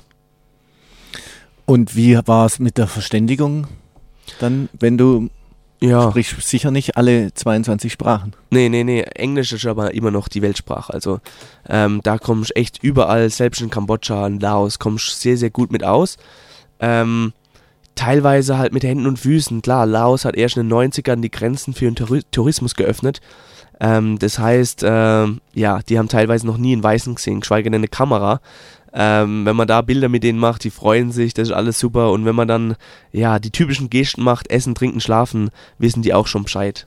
Und wie war es mit der Verständigung dann, wenn du, ja. sprichst sicher nicht alle zweiundzwanzig Sprachen? Nee, nee, nee, Englisch ist aber immer noch die Weltsprache, also ähm, da kommst du echt überall, selbst in Kambodscha, in Laos, kommst du sehr, sehr gut mit aus. Ähm, Teilweise halt mit Händen und Füßen. Klar, Laos hat erst in den neunzigern die Grenzen für den Tour- Tourismus geöffnet. Ähm, das heißt, äh, ja, die haben teilweise noch nie einen Weißen gesehen, geschweige denn eine Kamera. Ähm, wenn man da Bilder mit denen macht, die freuen sich, das ist alles super. Und wenn man dann, ja, die typischen Gesten macht, essen, trinken, schlafen, wissen die auch schon Bescheid.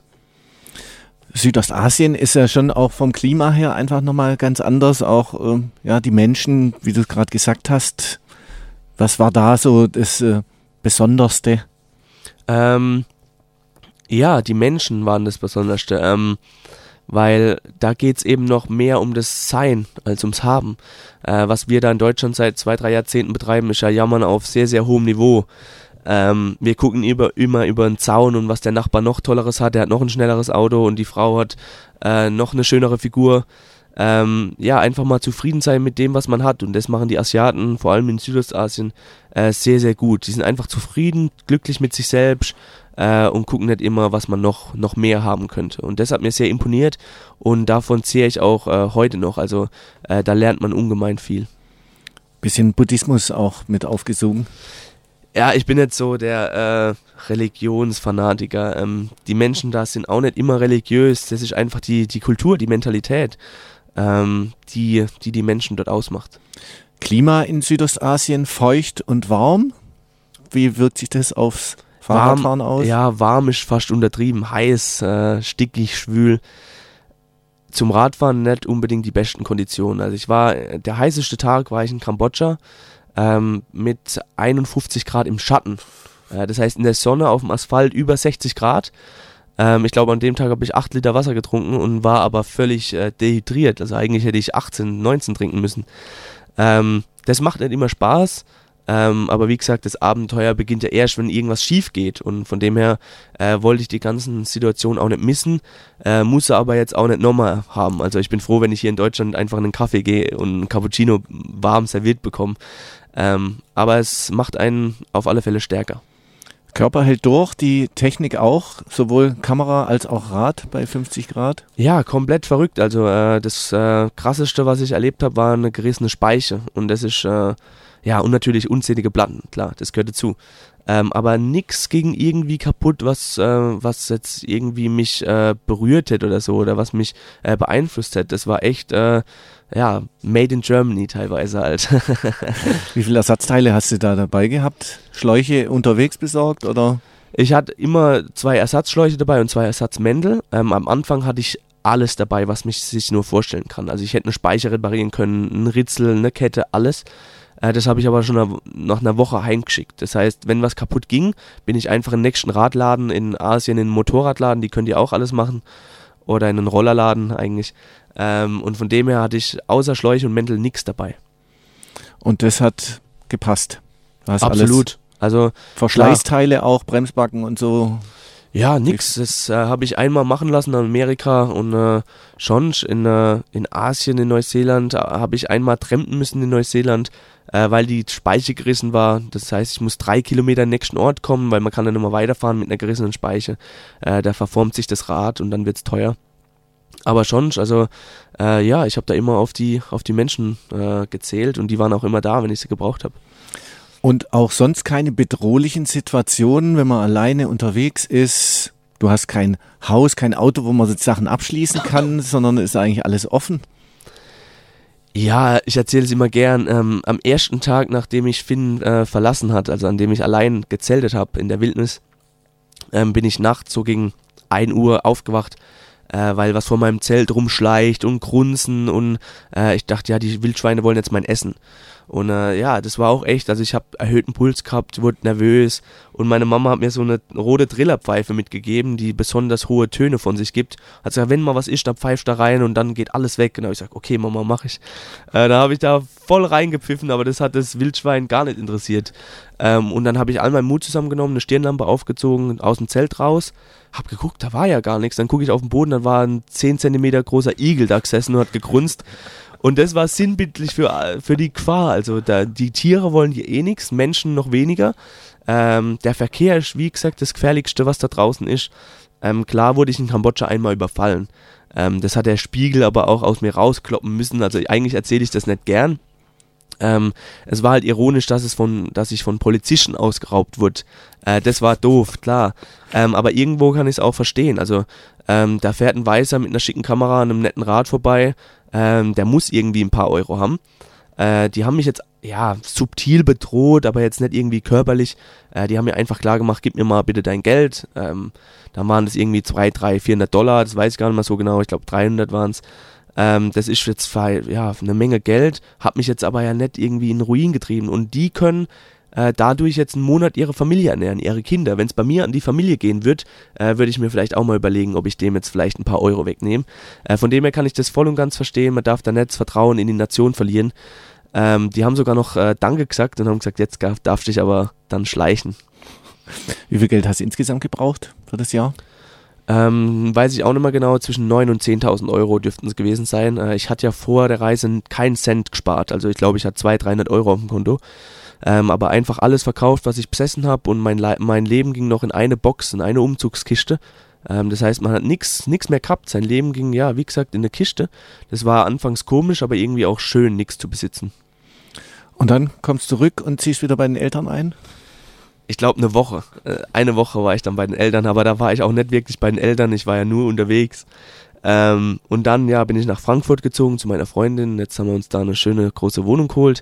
Südostasien ist ja schon auch vom Klima her einfach nochmal ganz anders. Auch, äh, ja, die Menschen, wie du es gerade gesagt hast, was war da so das äh, Besonderste? Ähm, ja, die Menschen waren das Besonderste, ähm, weil da geht es eben noch mehr um das Sein als ums Haben. Äh, was wir da in Deutschland seit zwei, drei Jahrzehnten betreiben, ist ja Jammern auf sehr, sehr hohem Niveau. Ähm, wir gucken über, immer über den Zaun und was der Nachbar noch Tolleres hat, der hat noch ein schnelleres Auto und die Frau hat äh, noch eine schönere Figur. Ähm, ja, einfach mal zufrieden sein mit dem, was man hat. Und das machen die Asiaten, vor allem in Südostasien, äh, sehr, sehr gut. Die sind einfach zufrieden, glücklich mit sich selbst, äh, und gucken nicht immer, was man noch, noch mehr haben könnte. Und das hat mir sehr imponiert und davon zehre ich auch äh, heute noch. Also äh, da lernt man ungemein viel. Bisschen Buddhismus auch mit aufgesogen. Ja, ich bin jetzt so der äh, Religionsfanatiker. Ähm, die Menschen da sind auch nicht immer religiös. Das ist einfach die, die Kultur, die Mentalität, ähm, die, die die Menschen dort ausmacht. Klima in Südostasien, feucht und warm. Wie wirkt sich das aufs Fahrradfahren warm, aus? Ja, warm ist fast untertrieben. Heiß, äh, stickig, schwül. Zum Radfahren nicht unbedingt die besten Konditionen. Also ich war, der heißeste Tag war ich in Kambodscha. Ähm, mit einundfünfzig Grad im Schatten. Äh, das heißt in der Sonne auf dem Asphalt über sechzig Grad. Ähm, ich glaube an dem Tag habe ich acht Liter Wasser getrunken und war aber völlig äh, dehydriert. Also eigentlich hätte ich achtzehn, neunzehn trinken müssen. Ähm, das macht nicht immer Spaß. Ähm, aber wie gesagt, das Abenteuer beginnt ja erst, wenn irgendwas schief geht. Und von dem her äh, wollte ich die ganzen Situationen auch nicht missen, äh, muss aber jetzt auch nicht nochmal haben. Also ich bin froh, wenn ich hier in Deutschland einfach in einen Kaffee gehe und einen Cappuccino warm serviert bekomme. Ähm, aber es macht einen auf alle Fälle stärker. Körper hält durch, die Technik auch, sowohl Kamera als auch Rad bei fünfzig Grad? Ja, komplett verrückt. Also äh, das äh, Krasseste, was ich erlebt habe, war eine gerissene Speiche. Und das ist, äh, ja, und natürlich unzählige Platten, klar, das gehört dazu. Ähm, aber nix ging irgendwie kaputt, was, äh, was jetzt irgendwie mich äh, berührt hätte oder so, oder was mich äh, beeinflusst hätte. Das war echt, äh, ja, made in Germany teilweise halt. Wie viele Ersatzteile hast du da dabei gehabt? Schläuche unterwegs besorgt, oder? Ich hatte immer zwei Ersatzschläuche dabei und zwei Ersatzmäntel. Ähm, am Anfang hatte ich alles dabei, was mich sich nur vorstellen kann. Also ich hätte eine Speicher reparieren können, einen Ritzel, eine Kette, alles. Äh, das habe ich aber schon nach einer Woche heimgeschickt. Das heißt, wenn was kaputt ging, bin ich einfach in den nächsten Radladen in Asien, in den Motorradladen, die können die auch alles machen. Oder in einen Rollerladen eigentlich. Ähm, und von dem her hatte ich außer Schläuche und Mäntel nichts dabei. Und das hat gepasst? Hast absolut. Also Verschleißteile klar. Auch, Bremsbacken und so? Ja, nix. Das äh, habe ich einmal machen lassen in Amerika und äh, schon in, äh, in Asien, in Neuseeland, äh, habe ich einmal trampen müssen in Neuseeland, äh, weil die Speiche gerissen war. Das heißt, ich muss drei Kilometer in den nächsten Ort kommen, weil man kann dann immer weiterfahren mit einer gerissenen Speiche. Äh, da verformt sich das Rad und dann wird's teuer. Aber schon, also äh, ja, ich habe da immer auf die, auf die Menschen äh, gezählt und die waren auch immer da, wenn ich sie gebraucht habe. Und auch sonst keine bedrohlichen Situationen, wenn man alleine unterwegs ist. Du hast kein Haus, kein Auto, wo man so Sachen abschließen kann, sondern ist eigentlich alles offen. Ja, ich erzähle es immer gern. Ähm, am ersten Tag, nachdem ich Finn äh, verlassen hat, also an dem ich allein gezeltet habe in der Wildnis, ähm, bin ich nachts so gegen ein Uhr aufgewacht, äh, weil was vor meinem Zelt rumschleicht und grunzen und äh, ich dachte, ja, die Wildschweine wollen jetzt mein Essen. Und äh, ja, das war auch echt, also ich habe erhöhten Puls gehabt, wurde nervös und meine Mama hat mir so eine rote Trillerpfeife mitgegeben, die besonders hohe Töne von sich gibt. Hat gesagt, wenn mal was ist, dann pfeifst da rein und dann geht alles weg. Und da habe ich gesagt, okay Mama, mach ich. Äh, da habe ich da voll reingepfiffen, aber das hat das Wildschwein gar nicht interessiert. Ähm, und dann habe ich all meinen Mut zusammengenommen, eine Stirnlampe aufgezogen, aus dem Zelt raus, hab geguckt, da war ja gar nichts. Dann gucke ich auf den Boden, dann war ein zehn Zentimeter großer Igel da gesessen und hat gegrunzt. Und das war sinnbildlich für, für die Gefahr. Also da, die Tiere wollen hier eh nichts, Menschen noch weniger. Ähm, der Verkehr ist, wie gesagt, das Gefährlichste, was da draußen ist. Ähm, klar wurde ich in Kambodscha einmal überfallen. Ähm, das hat der Spiegel aber auch aus mir rauskloppen müssen. Also eigentlich erzähle ich das nicht gern. Ähm, es war halt ironisch, dass es von, dass ich von Polizisten ausgeraubt wurde. Äh, das war doof, klar. Ähm, aber irgendwo kann ich es auch verstehen. Also ähm, da fährt ein Weißer mit einer schicken Kamera an einem netten Rad vorbei. Ähm, der muss irgendwie ein paar Euro haben. Äh, die haben mich jetzt, ja, subtil bedroht, aber jetzt nicht irgendwie körperlich. Äh, die haben mir einfach klar gemacht, gib mir mal bitte dein Geld. Ähm, dann waren das irgendwie zwei, drei, vierhundert Dollar, das weiß ich gar nicht mehr so genau. Ich glaube dreihundert waren es. Ähm, das ist jetzt ja, eine Menge Geld, hat mich jetzt aber ja nicht irgendwie in den Ruin getrieben. Und die können äh, dadurch jetzt einen Monat ihre Familie ernähren, ihre Kinder. Wenn es bei mir an die Familie gehen wird, äh, würde ich mir vielleicht auch mal überlegen, ob ich dem jetzt vielleicht ein paar Euro wegnehme. Äh, von dem her kann ich das voll und ganz verstehen. Man darf da nicht das Vertrauen in die Nation verlieren. Ähm, die haben sogar noch äh, Danke gesagt und haben gesagt, jetzt darfst du dich aber dann schleichen. Wie viel Geld hast du insgesamt gebraucht für das Jahr? Ähm, weiß ich auch nicht mehr genau, zwischen neuntausend und zehntausend Euro dürften es gewesen sein. Äh, ich hatte ja vor der Reise keinen Cent gespart, also ich glaube, ich hatte zweihundert, dreihundert Euro auf dem Konto. ähm, aber einfach alles verkauft, was ich besessen habe und mein, Le- mein Leben ging noch in eine Box, in eine Umzugskiste. Ähm, das heißt, man hat nichts nix mehr gehabt. Sein Leben ging, ja, wie gesagt, in eine Kiste. Das war anfangs komisch, aber irgendwie auch schön, nichts zu besitzen. Und dann kommst du zurück und ziehst wieder bei den Eltern ein? Ich glaube eine Woche. Äh, eine Woche war ich dann bei den Eltern, aber da war ich auch nicht wirklich bei den Eltern. Ich war ja nur unterwegs. Ähm, und dann, ja, bin ich nach Frankfurt gezogen zu meiner Freundin. Jetzt haben wir uns da eine schöne große Wohnung geholt.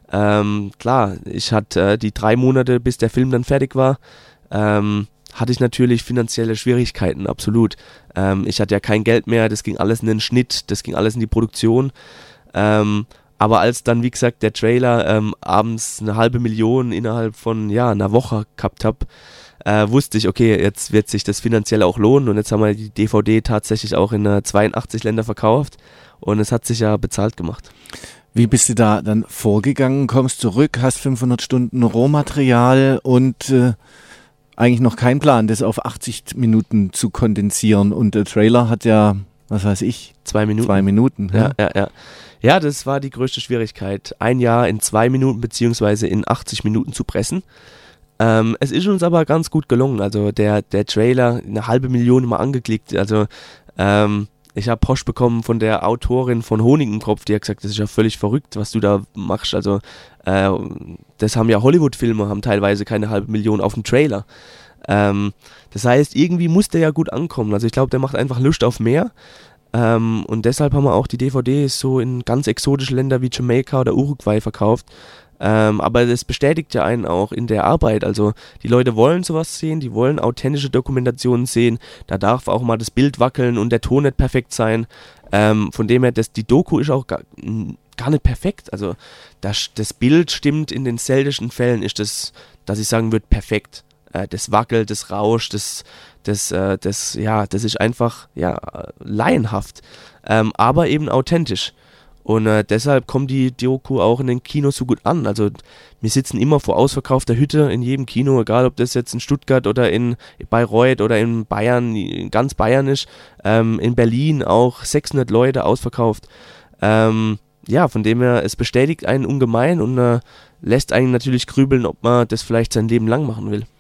Ähm, klar, ich hatte äh, die drei Monate, bis der Film dann fertig war, ähm, hatte ich natürlich finanzielle Schwierigkeiten, absolut. Ähm, ich hatte ja kein Geld mehr, das ging alles in den Schnitt, das ging alles in die Produktion. Ähm, aber als dann, wie gesagt, der Trailer ähm, abends eine halbe Million innerhalb von ja einer Woche gehabt habe, äh, wusste ich, okay, jetzt wird sich das finanziell auch lohnen und jetzt haben wir die D V D tatsächlich auch in äh, zweiundachtzig Länder verkauft und es hat sich ja bezahlt gemacht. Wie bist du da dann vorgegangen? Kommst zurück, hast fünfhundert Stunden Rohmaterial und äh, eigentlich noch kein Plan, das auf achtzig Minuten zu kondensieren. Und der Trailer hat ja, was weiß ich, zwei Minuten. Zwei Minuten. Ja, ja, ja. Ja, das war die größte Schwierigkeit, ein Jahr in zwei Minuten beziehungsweise in achtzig Minuten zu pressen. Ähm, es ist uns aber ganz gut gelungen. Also der, der Trailer, eine halbe Million mal angeklickt. Also ähm, ich habe Post bekommen von der Autorin von Honig im Kopf, die hat gesagt, das ist ja völlig verrückt, was du da machst. Also äh, das haben ja Hollywood-Filme, haben teilweise keine halbe Million auf dem Trailer. Ähm, das heißt, irgendwie muss der ja gut ankommen. Also ich glaube, der macht einfach Lust auf mehr. Ähm, und deshalb haben wir auch die D V Ds so in ganz exotische Länder wie Jamaika oder Uruguay verkauft. Ähm, aber das bestätigt ja einen auch in der Arbeit. Also die Leute wollen sowas sehen, die wollen authentische Dokumentationen sehen. Da darf auch mal das Bild wackeln und der Ton nicht perfekt sein. Ähm, von dem her, das, die Doku ist auch gar, gar nicht perfekt. Also das, das Bild stimmt in den seltensten Fällen, ist das, dass ich sagen würde, perfekt. Äh, das wackelt, das rauscht, das, das, äh, das, ja, das ist einfach ja, laienhaft, ähm, aber eben authentisch. Und äh, deshalb kommt die Doku auch in den Kinos so gut an. Also wir sitzen immer vor ausverkaufter Hütte in jedem Kino, egal ob das jetzt in Stuttgart oder in Bayreuth oder in Bayern, in ganz Bayern ist. Ähm, in Berlin auch sechshundert Leute ausverkauft. Ähm, ja, von dem her, es bestätigt einen ungemein und äh, lässt einen natürlich grübeln, ob man das vielleicht sein Leben lang machen will.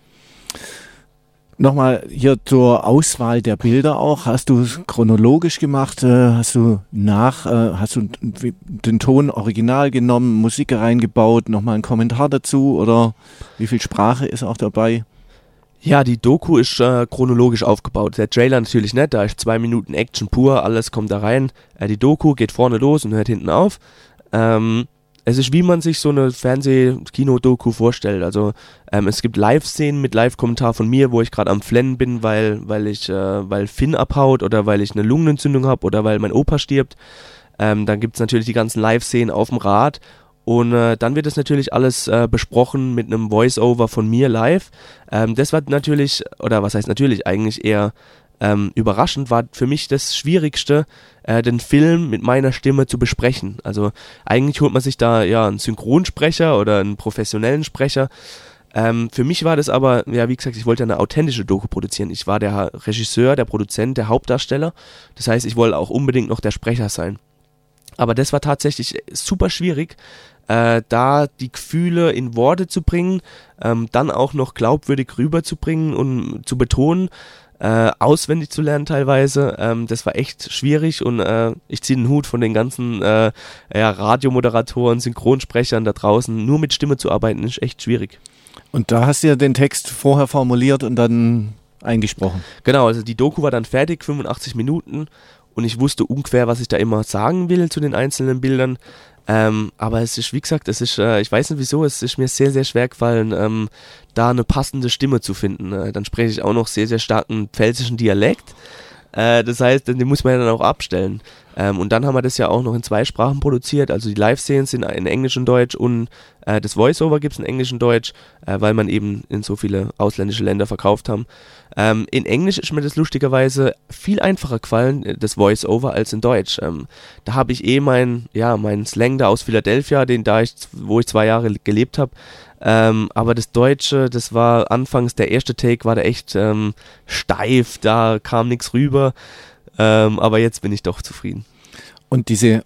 Nochmal hier zur Auswahl der Bilder auch. Hast du es chronologisch gemacht? Hast du nach, hast du den Ton original genommen, Musik reingebaut, nochmal einen Kommentar dazu oder wie viel Sprache ist auch dabei? Ja, die Doku ist äh, chronologisch aufgebaut. Der Trailer natürlich nicht, da ist zwei Minuten Action pur, alles kommt da rein. Äh, die Doku geht vorne los und hört hinten auf. Ähm, Es ist, wie man sich so eine Fernseh-Kino-Doku vorstellt. Also ähm, es gibt Live-Szenen mit Live-Kommentar von mir, wo ich gerade am Flennen bin, weil, weil ich, äh, weil Finn abhaut oder weil ich eine Lungenentzündung habe oder weil mein Opa stirbt. Ähm, dann gibt es natürlich die ganzen Live-Szenen auf dem Rad. Und äh, dann wird das natürlich alles äh, besprochen mit einem Voice-Over von mir live. Ähm, das war natürlich, oder was heißt natürlich, eigentlich eher Ähm, überraschend war für mich das Schwierigste, äh, den Film mit meiner Stimme zu besprechen. Also eigentlich holt man sich da ja einen Synchronsprecher oder einen professionellen Sprecher. Ähm, für mich war das aber, ja wie gesagt, ich wollte eine authentische Doku produzieren. Ich war der Regisseur, der Produzent, der Hauptdarsteller. Das heißt, ich wollte auch unbedingt noch der Sprecher sein. Aber das war tatsächlich super schwierig, äh, da die Gefühle in Worte zu bringen, ähm, dann auch noch glaubwürdig rüberzubringen und zu betonen, Äh, auswendig zu lernen teilweise, ähm, das war echt schwierig und äh, ich ziehe den Hut von den ganzen äh, ja, Radiomoderatoren, Synchronsprechern da draußen, nur mit Stimme zu arbeiten ist echt schwierig. Und da hast du ja den Text vorher formuliert und dann eingesprochen. Genau, also die Doku war dann fertig, fünfundachtzig Minuten und ich wusste ungefähr, was ich da immer sagen will zu den einzelnen Bildern. Ähm, aber es ist, wie gesagt, es ist, äh, ich weiß nicht wieso, es ist mir sehr, sehr schwer gefallen, ähm, da eine passende Stimme zu finden. Äh, dann spreche ich auch noch sehr, sehr starken pfälzischen Dialekt. Äh, das heißt, den muss man ja dann auch abstellen. Ähm, und dann haben wir das ja auch noch in zwei Sprachen produziert. Also die Live-Szenen sind in Englisch und Deutsch und äh, das Voice-Over gibt es in Englisch und Deutsch, äh, weil man eben in so viele ausländische Länder verkauft haben. Ähm, in Englisch ist mir das lustigerweise viel einfacher gefallen, das Voice-Over, als in Deutsch. Ähm, da habe ich eh mein, ja, mein Slang da aus Philadelphia, den da ich, wo ich zwei Jahre gelebt habe. Ähm, aber das Deutsche, das war anfangs, der erste Take war da echt ähm, steif, da kam nichts rüber. Ähm, aber jetzt bin ich doch zufrieden. Und diese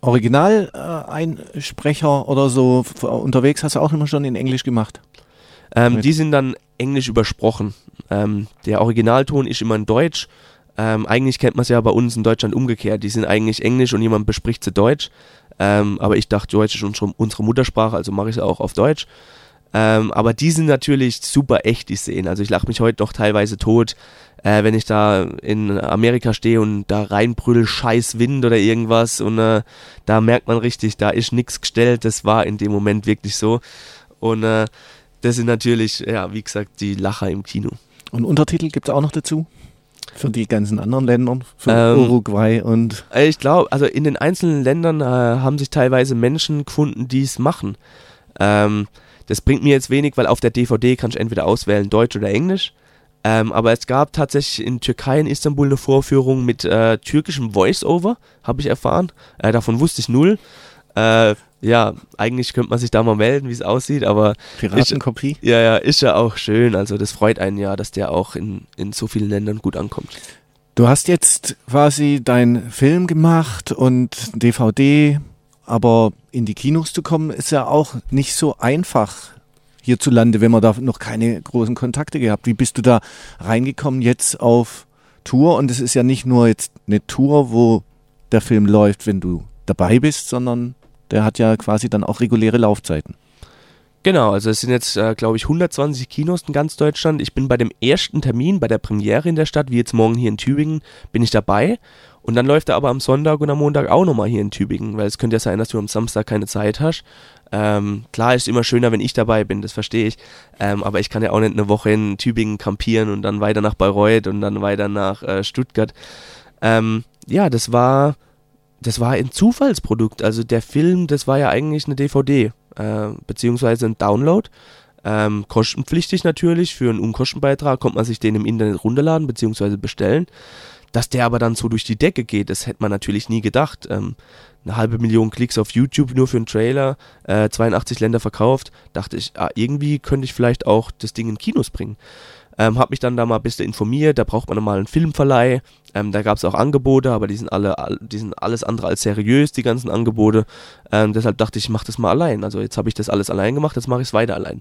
Original-Einsprecher äh, oder so f- unterwegs hast du auch immer schon in Englisch gemacht? Ähm, Mit- die sind dann englisch übersprochen. Ähm, der Originalton ist immer in Deutsch. Ähm, eigentlich kennt man es ja bei uns in Deutschland umgekehrt. Die sind eigentlich Englisch und jemand bespricht sie Deutsch. Ähm, aber ich dachte, Deutsch ist unsere, unsere Muttersprache, also mache ich es auch auf Deutsch. Ähm, aber die sind natürlich super echt, die Szenen. Also ich lache mich heute noch teilweise tot, äh, wenn ich da in Amerika stehe und da reinbrüll, scheiß Wind oder irgendwas. Und äh, da merkt man richtig, da ist nichts gestellt. Das war in dem Moment wirklich so. Und äh, das sind natürlich, ja, wie gesagt, die Lacher im Kino. Und Untertitel gibt es auch noch dazu? Für die ganzen anderen Länder? Für Ähm, Uruguay und... Äh, Ich glaube, also in den einzelnen Ländern äh, haben sich teilweise Menschen gefunden, die es machen. Ähm, das bringt mir jetzt wenig, weil auf der D V D kannst du entweder auswählen, Deutsch oder Englisch. Ähm, aber es gab tatsächlich in Türkei, in Istanbul, eine Vorführung mit äh, türkischem Voice-Over, habe ich erfahren. Äh, davon wusste ich null. Äh, ja, eigentlich könnte man sich da mal melden, wie es aussieht, aber Piratenkopie? ja, ja, ist ja auch schön. Also das freut einen ja, dass der auch in, in so vielen Ländern gut ankommt. Du hast jetzt quasi deinen Film gemacht und D V D, aber in die Kinos zu kommen, ist ja auch nicht so einfach hierzulande, wenn man da noch keine großen Kontakte gehabt. Wie bist du da reingekommen jetzt auf Tour? Und es ist ja nicht nur jetzt eine Tour, wo der Film läuft, wenn du dabei bist, sondern der hat ja quasi dann auch reguläre Laufzeiten. Genau, also es sind jetzt, äh, glaube ich, hundertzwanzig Kinos in ganz Deutschland. Ich bin bei dem ersten Termin, bei der Premiere in der Stadt, wie jetzt morgen hier in Tübingen, bin ich dabei. Und dann läuft er aber am Sonntag und am Montag auch nochmal hier in Tübingen, weil es könnte ja sein, dass du am Samstag keine Zeit hast. Ähm, klar ist immer schöner, wenn ich dabei bin, das verstehe ich. Ähm, aber ich kann ja auch nicht eine Woche in Tübingen campieren und dann weiter nach Bayreuth und dann weiter nach äh, Stuttgart. Ähm, ja, das war, das war ein Zufallsprodukt. Also der Film, das war ja eigentlich eine D V D. Äh, beziehungsweise ein Download. Ähm, kostenpflichtig natürlich, für einen Unkostenbeitrag kommt man sich den im Internet runterladen beziehungsweise bestellen. Dass der aber dann so durch die Decke geht, das hätte man natürlich nie gedacht. Ähm, eine halbe Million Klicks auf YouTube nur für einen Trailer, äh, zweiundachtzig Länder verkauft, dachte ich, ah, irgendwie könnte ich vielleicht auch das Ding in Kinos bringen. Ähm, hab mich dann da mal ein bisschen informiert, da braucht man nochmal einen Filmverleih, ähm, da gab es auch Angebote, aber die sind alle, all, die sind alles andere als seriös, die ganzen Angebote. Ähm, deshalb dachte ich, ich mache das mal allein. Also jetzt habe ich das alles allein gemacht, jetzt mache ich es weiter allein.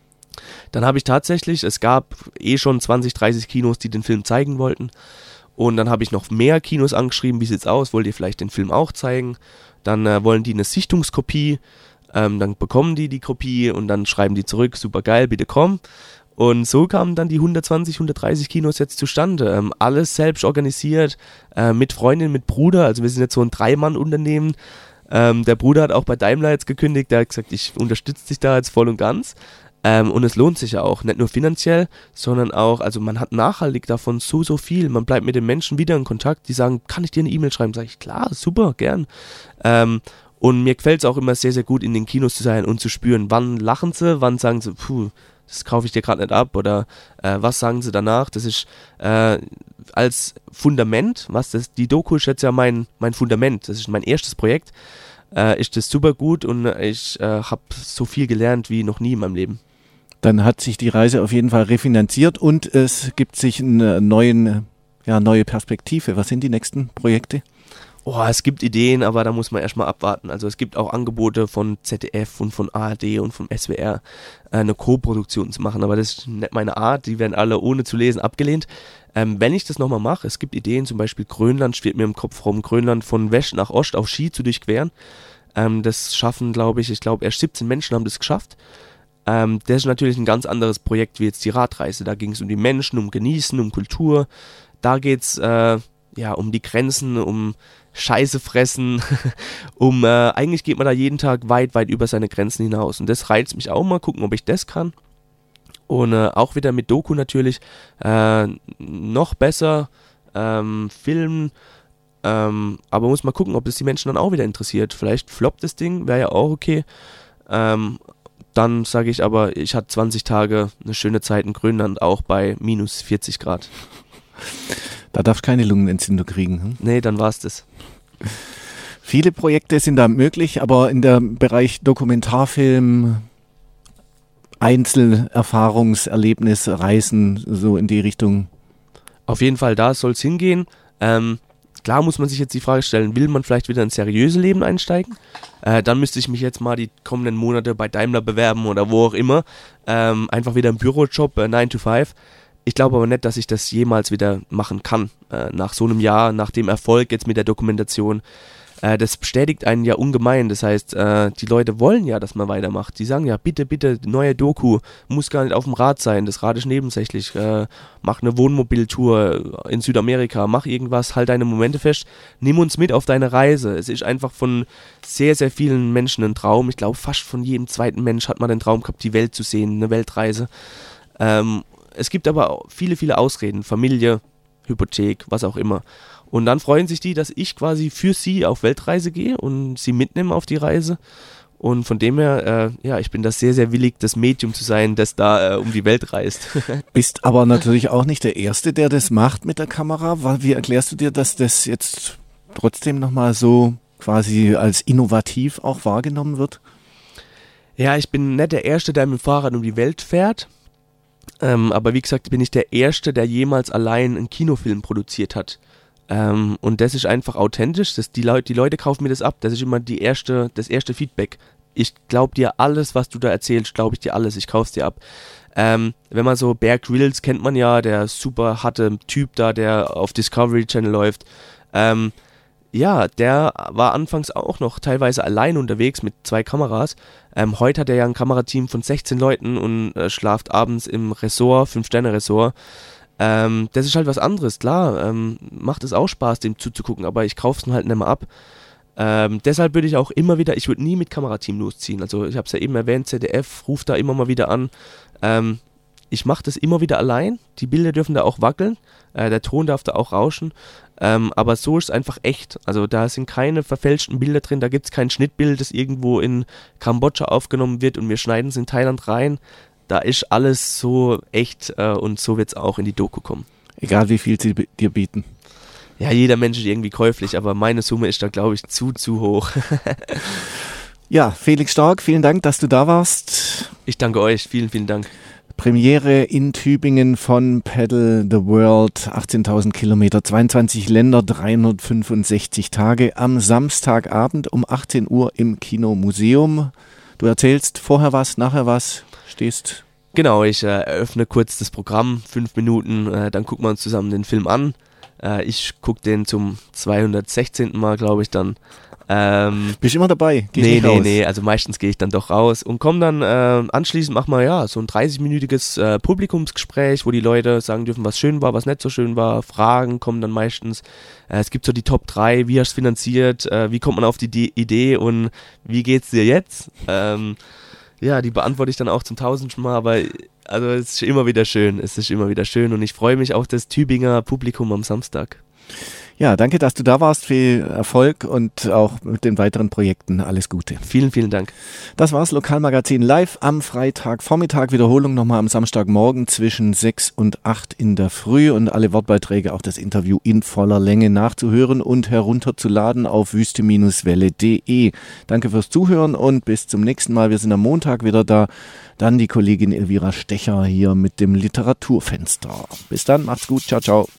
Dann habe ich tatsächlich, es gab eh schon zwanzig, dreißig Kinos, die den Film zeigen wollten. Und dann habe ich noch mehr Kinos angeschrieben, wie sieht's aus, wollt ihr vielleicht den Film auch zeigen? Dann äh, wollen die eine Sichtungskopie, ähm, dann bekommen die die Kopie und dann schreiben die zurück, super geil, bitte komm. Und so kamen dann die hundertzwanzig, hundertdreißig Kinos jetzt zustande. Ähm, alles selbst organisiert, äh, mit Freundin, mit Bruder, also wir sind jetzt so ein Drei-Mann-Unternehmen. Ähm, der Bruder hat auch bei Daimler jetzt gekündigt, der hat gesagt, ich unterstütze dich da jetzt voll und ganz. Ähm, und es lohnt sich ja auch, nicht nur finanziell, sondern auch, also man hat nachhaltig davon so, so viel. Man bleibt mit den Menschen wieder in Kontakt, die sagen, kann ich dir eine E-Mail schreiben? Sag ich, klar, super, gern. Ähm, und mir gefällt es auch immer sehr, sehr gut, in den Kinos zu sein und zu spüren, wann lachen sie, wann sagen sie, puh, das kaufe ich dir gerade nicht ab oder äh, was sagen sie danach. Das ist äh, als Fundament, was das, die Doku ist jetzt ja mein, mein Fundament, das ist mein erstes Projekt, äh, ist das super gut und ich äh, habe so viel gelernt wie noch nie in meinem Leben. Dann hat sich die Reise auf jeden Fall refinanziert und es gibt sich eine neuen, ja, neue Perspektive. Was sind die nächsten Projekte? Oh, es gibt Ideen, aber da muss man erstmal abwarten. Also es gibt auch Angebote von Z D F und von A R D und vom S W R, äh, eine Co-Produktion zu machen, aber das ist nicht meine Art, die werden alle ohne zu lesen abgelehnt. Ähm, wenn ich das nochmal mache, es gibt Ideen, zum Beispiel Grönland schwirrt mir im Kopf rum, Grönland von West nach Ost auf Ski zu durchqueren. Ähm, das schaffen, glaube ich, ich glaube erst siebzehn Menschen haben das geschafft. Ähm, das ist natürlich ein ganz anderes Projekt wie jetzt die Radreise. Da ging es um die Menschen, um Genießen, um Kultur. Da geht es äh, ja, um die Grenzen, um Scheiße fressen, um, äh, eigentlich geht man da jeden Tag weit, weit über seine Grenzen hinaus. Und das reizt mich auch mal, gucken, ob ich das kann. Und äh, auch wieder mit Doku natürlich äh, noch besser ähm, filmen, ähm, aber muss mal gucken, ob das die Menschen dann auch wieder interessiert. Vielleicht floppt das Ding, wäre ja auch okay. Ähm, dann sage ich aber, ich hatte zwanzig Tage eine schöne Zeit in Grönland, auch bei minus vierzig Grad. Da darfst du keine Lungenentzündung kriegen. Hm? Nee, dann war's das. Viele Projekte sind da möglich, aber in der Bereich Dokumentarfilm, Einzelerfahrungserlebnis, Reisen, so in die Richtung. Auf jeden Fall, da soll es hingehen. Ähm, klar muss man sich jetzt die Frage stellen, will man vielleicht wieder ins seriöse Leben einsteigen? Äh, dann müsste ich mich jetzt mal die kommenden Monate bei Daimler bewerben oder wo auch immer. Ähm, einfach wieder im Bürojob, äh, nine to five. Ich glaube aber nicht, dass ich das jemals wieder machen kann. Äh, nach so einem Jahr, nach dem Erfolg jetzt mit der Dokumentation. Äh, das bestätigt einen ja ungemein. Das heißt, äh, die Leute wollen ja, dass man weitermacht. Die sagen ja, bitte, bitte, neue Doku, muss gar nicht auf dem Rad sein, das Rad ist nebensächlich. Äh, mach eine Wohnmobiltour in Südamerika, mach irgendwas, halt deine Momente fest, nimm uns mit auf deine Reise. Es ist einfach von sehr, sehr vielen Menschen ein Traum. Ich glaube, fast von jedem zweiten Mensch hat man den Traum gehabt, die Welt zu sehen, eine Weltreise. Ähm, es gibt aber auch viele, viele Ausreden, Familie, Hypothek, was auch immer. Und dann freuen sich die, dass ich quasi für sie auf Weltreise gehe und sie mitnehme auf die Reise. Und von dem her, äh, ja, ich bin das sehr, sehr willig, das Medium zu sein, das da äh, um die Welt reist. Bist aber natürlich auch nicht der Erste, der das macht mit der Kamera. Wie erklärst du dir, dass das jetzt trotzdem nochmal so quasi als innovativ auch wahrgenommen wird? Ja, ich bin nicht der Erste, der mit dem Fahrrad um die Welt fährt. Ähm, aber wie gesagt, bin ich der Erste, der jemals allein einen Kinofilm produziert hat. Ähm, und das ist einfach authentisch, das, die, Leute, die Leute kaufen mir das ab, das ist immer die erste, das erste Feedback. Ich glaube dir alles, was du da erzählst, glaube ich dir alles, ich kauf's dir ab. Ähm, wenn man so Bear Grylls kennt man ja, der super harte Typ da, der auf Discovery Channel läuft. Ähm, ja, der war anfangs auch noch teilweise allein unterwegs mit zwei Kameras. Ähm, heute hat er ja ein Kamerateam von sechzehn Leuten und äh, schlaft abends im Ressort, fünf Sterne Ressort. Ähm, das ist halt was anderes, klar, ähm, macht es auch Spaß, dem zuzugucken, aber ich kaufe es halt nicht mehr ab. Ähm, deshalb würde ich auch immer wieder, ich würde nie mit Kamerateam losziehen, also ich habe es ja eben erwähnt, Z D F ruft da immer mal wieder an. Ähm, ich mache das immer wieder allein, die Bilder dürfen da auch wackeln, äh, der Ton darf da auch rauschen, ähm, aber so ist es einfach echt, also da sind keine verfälschten Bilder drin, da gibt es kein Schnittbild, das irgendwo in Kambodscha aufgenommen wird und wir schneiden es in Thailand rein. Da ist alles so echt äh, und so wird es auch in die Doku kommen. Egal wie viel sie b- dir bieten. Ja, jeder Mensch ist irgendwie käuflich, aber meine Summe ist da, glaube ich, zu, zu hoch. Ja, Felix Stark, vielen Dank, dass du da warst. Ich danke euch, vielen, vielen Dank. Premiere in Tübingen von Pedal the World, achtzehntausend Kilometer, zweiundzwanzig Länder, dreihundertfünfundsechzig Tage am Samstagabend um achtzehn Uhr im Kinomuseum. Du erzählst vorher was, nachher was, stehst. Genau, ich äh, eröffne kurz das Programm, fünf Minuten, äh, dann gucken wir uns zusammen den Film an. Äh, ich gucke den zum zweihundertsechzehnten Mal, glaube ich, dann. Ähm, Bist du immer dabei? Geh nee, nicht nee, raus. nee, also meistens gehe ich dann doch raus und komme dann äh, anschließend, machen wir ja so ein dreißig-minütiges äh, Publikumsgespräch, wo die Leute sagen dürfen, was schön war, was nicht so schön war. Fragen kommen dann meistens. Äh, es gibt so die Top drei, wie hast du es finanziert, äh, wie kommt man auf die D- Idee und wie geht's dir jetzt? Ähm, ja, die beantworte ich dann auch zum tausendsten Mal, aber also es ist immer wieder schön, es ist immer wieder schön und ich freue mich auf das Tübinger Publikum am Samstag. Ja, danke, dass du da warst. Viel Erfolg und auch mit den weiteren Projekten alles Gute. Vielen, vielen Dank. Das war's, Lokalmagazin live am Freitagvormittag. Wiederholung nochmal am Samstagmorgen zwischen sechs und acht in der Früh und alle Wortbeiträge, auch das Interview in voller Länge nachzuhören und herunterzuladen auf wüste Welle punkt de. Danke fürs Zuhören und bis zum nächsten Mal. Wir sind am Montag wieder da. Dann die Kollegin Elvira Stecher hier mit dem Literaturfenster. Bis dann, macht's gut. Ciao, ciao.